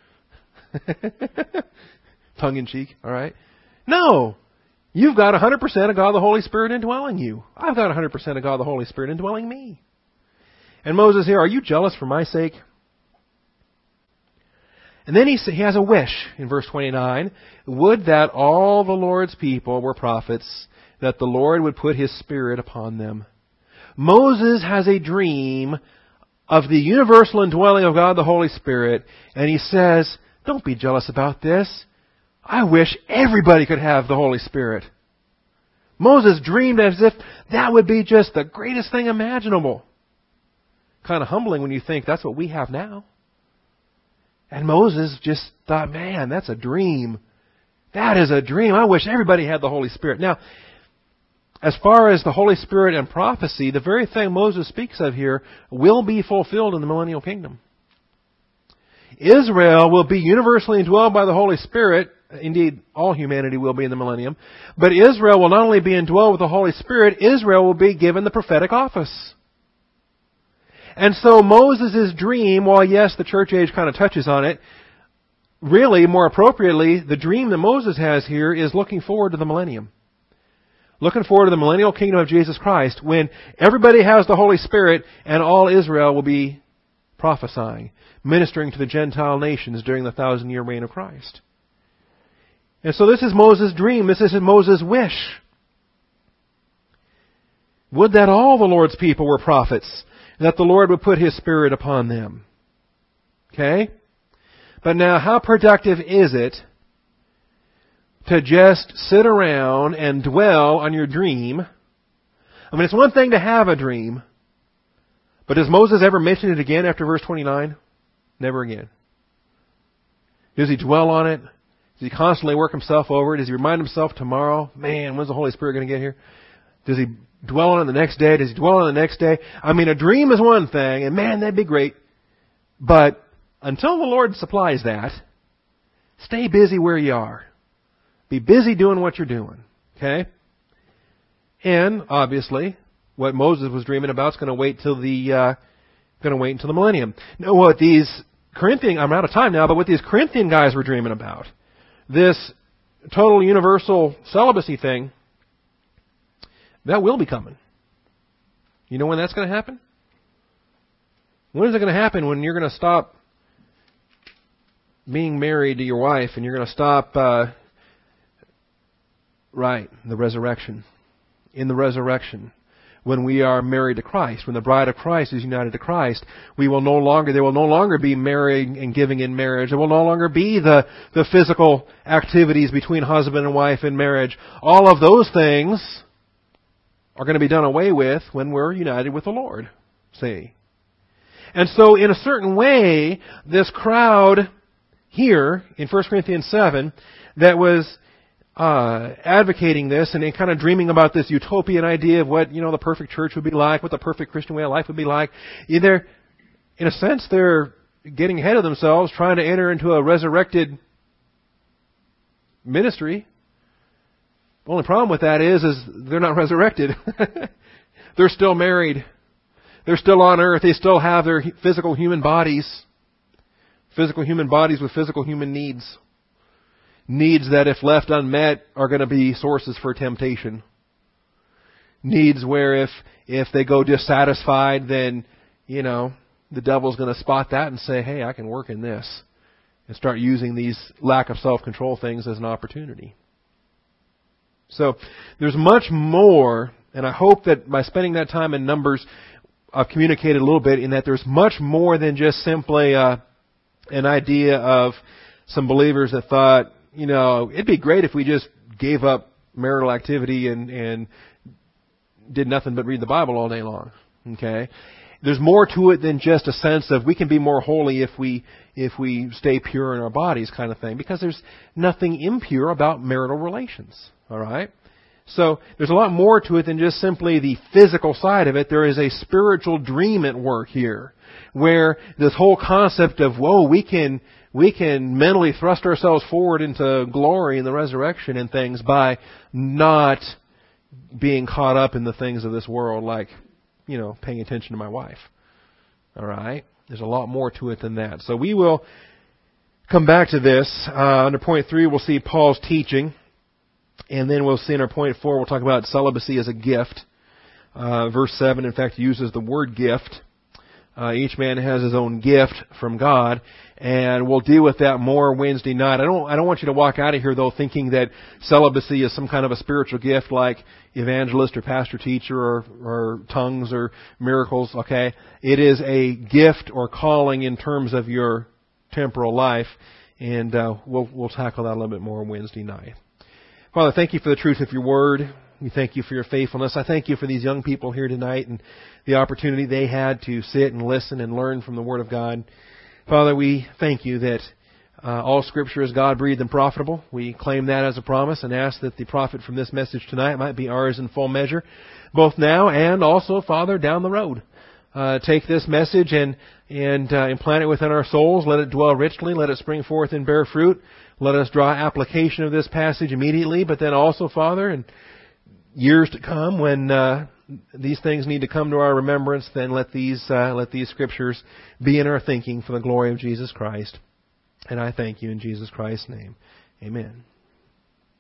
Tongue in cheek, all right? No. You've got one hundred percent of God the Holy Spirit indwelling you. I've got one hundred percent of God the Holy Spirit indwelling me. And Moses here, "Are you jealous for my sake?" And then he, he has a wish in verse twenty-nine. "Would that all the Lord's people were prophets, that the Lord would put His Spirit upon them." Moses has a dream of the universal indwelling of God the Holy Spirit, and he says, "Don't be jealous about this. I wish everybody could have the Holy Spirit." Moses dreamed as if that would be just the greatest thing imaginable. Kind of humbling when you think that's what we have now. And Moses just thought, man, that's a dream. That is a dream. I wish everybody had the Holy Spirit. Now, as far as the Holy Spirit and prophecy, the very thing Moses speaks of here will be fulfilled in the millennial kingdom. Israel will be universally indwelled by the Holy Spirit. Indeed, all humanity will be in the millennium. But Israel will not only be indwelled with the Holy Spirit, Israel will be given the prophetic office. And so Moses' dream, while yes, the church age kind of touches on it, really, more appropriately, the dream that Moses has here is looking forward to the millennium. Looking forward to the millennial kingdom of Jesus Christ, when everybody has the Holy Spirit and all Israel will be prophesying, ministering to the Gentile nations during the thousand-year reign of Christ. And so this is Moses' dream. This is Moses' wish. Would that all the Lord's people were prophets, and that the Lord would put His Spirit upon them. Okay? But now, how productive is it to just sit around and dwell on your dream? I mean, it's one thing to have a dream, but does Moses ever mention it again after verse twenty-nine? Never again. Does he dwell on it? Does he constantly work himself over it? Does he remind himself tomorrow, man, when's the Holy Spirit going to get here? Does he dwell on it the next day? Does he dwell on it the next day? I mean, a dream is one thing, and man, that'd be great. But until the Lord supplies that, stay busy where you are. Be busy doing what you're doing. Okay? And obviously, what Moses was dreaming about is going to wait till the uh, going to wait until the millennium. Now, what these Corinthian I'm out of time now, but what these Corinthian guys were dreaming about, this total universal celibacy thing, that will be coming. You know when that's going to happen? When is it going to happen? When you're going to stop being married to your wife and you're going to stop, uh, right, the resurrection. In the resurrection. When we are married to Christ, when the bride of Christ is united to Christ, we will no longer, there will no longer be marrying and giving in marriage. There will no longer be the, the physical activities between husband and wife in marriage. All of those things are going to be done away with when we're united with the Lord. See? And so in a certain way, this crowd here in First Corinthians seven that was uh, advocating this and kind of dreaming about this utopian idea of what, you know, the perfect church would be like, what the perfect Christian way of life would be like, either, in a sense, they're getting ahead of themselves, trying to enter into a resurrected ministry. The only problem with that is, is they're not resurrected. They're still married. They're still on earth. They still have their physical human bodies. Physical human bodies with physical human needs. Needs that, if left unmet, are going to be sources for temptation. Needs where if, if they go dissatisfied, then, you know, the devil's going to spot that and say, hey, I can work in this. And start using these lack of self-control things as an opportunity. So, there's much more, and I hope that by spending that time in Numbers, I've communicated a little bit in that there's much more than just simply uh, an idea of some believers that thought, you know, it'd be great if we just gave up marital activity and, and did nothing but read the Bible all day long. Okay? There's more to it than just a sense of we can be more holy if we if we stay pure in our bodies kind of thing, because there's nothing impure about marital relations. All right? So there's a lot more to it than just simply the physical side of it. There is a spiritual dream at work here, where this whole concept of, whoa, we can we can mentally thrust ourselves forward into glory and the resurrection and things by not being caught up in the things of this world, like, you know, paying attention to my wife. All right? There's a lot more to it than that. So we will come back to this. Uh, under point three, we'll see Paul's teaching. And then we'll see in our point four, we'll talk about celibacy as a gift. Uh, verse seven, in fact, uses the word gift. Uh, each man has his own gift from God, and we'll deal with that more Wednesday night. I don't, I don't want you to walk out of here, though, thinking that celibacy is some kind of a spiritual gift like evangelist or pastor teacher or, or tongues or miracles, okay? It is a gift or calling in terms of your temporal life, and uh, we'll, we'll tackle that a little bit more Wednesday night. Father, thank you for the truth of your word. We thank you for your faithfulness. I thank you for these young people here tonight and the opportunity they had to sit and listen and learn from the Word of God. Father, we thank you that uh, all Scripture is God-breathed and profitable. We claim that as a promise and ask that the profit from this message tonight might be ours in full measure, both now and also, Father, down the road. Uh, take this message and and uh, implant it within our souls. Let it dwell richly. Let it spring forth and bear fruit. Let us draw application of this passage immediately, but then also, Father, in years to come when uh, these things need to come to our remembrance, then let these uh, let these Scriptures be in our thinking for the glory of Jesus Christ. And I thank you in Jesus Christ's name. Amen.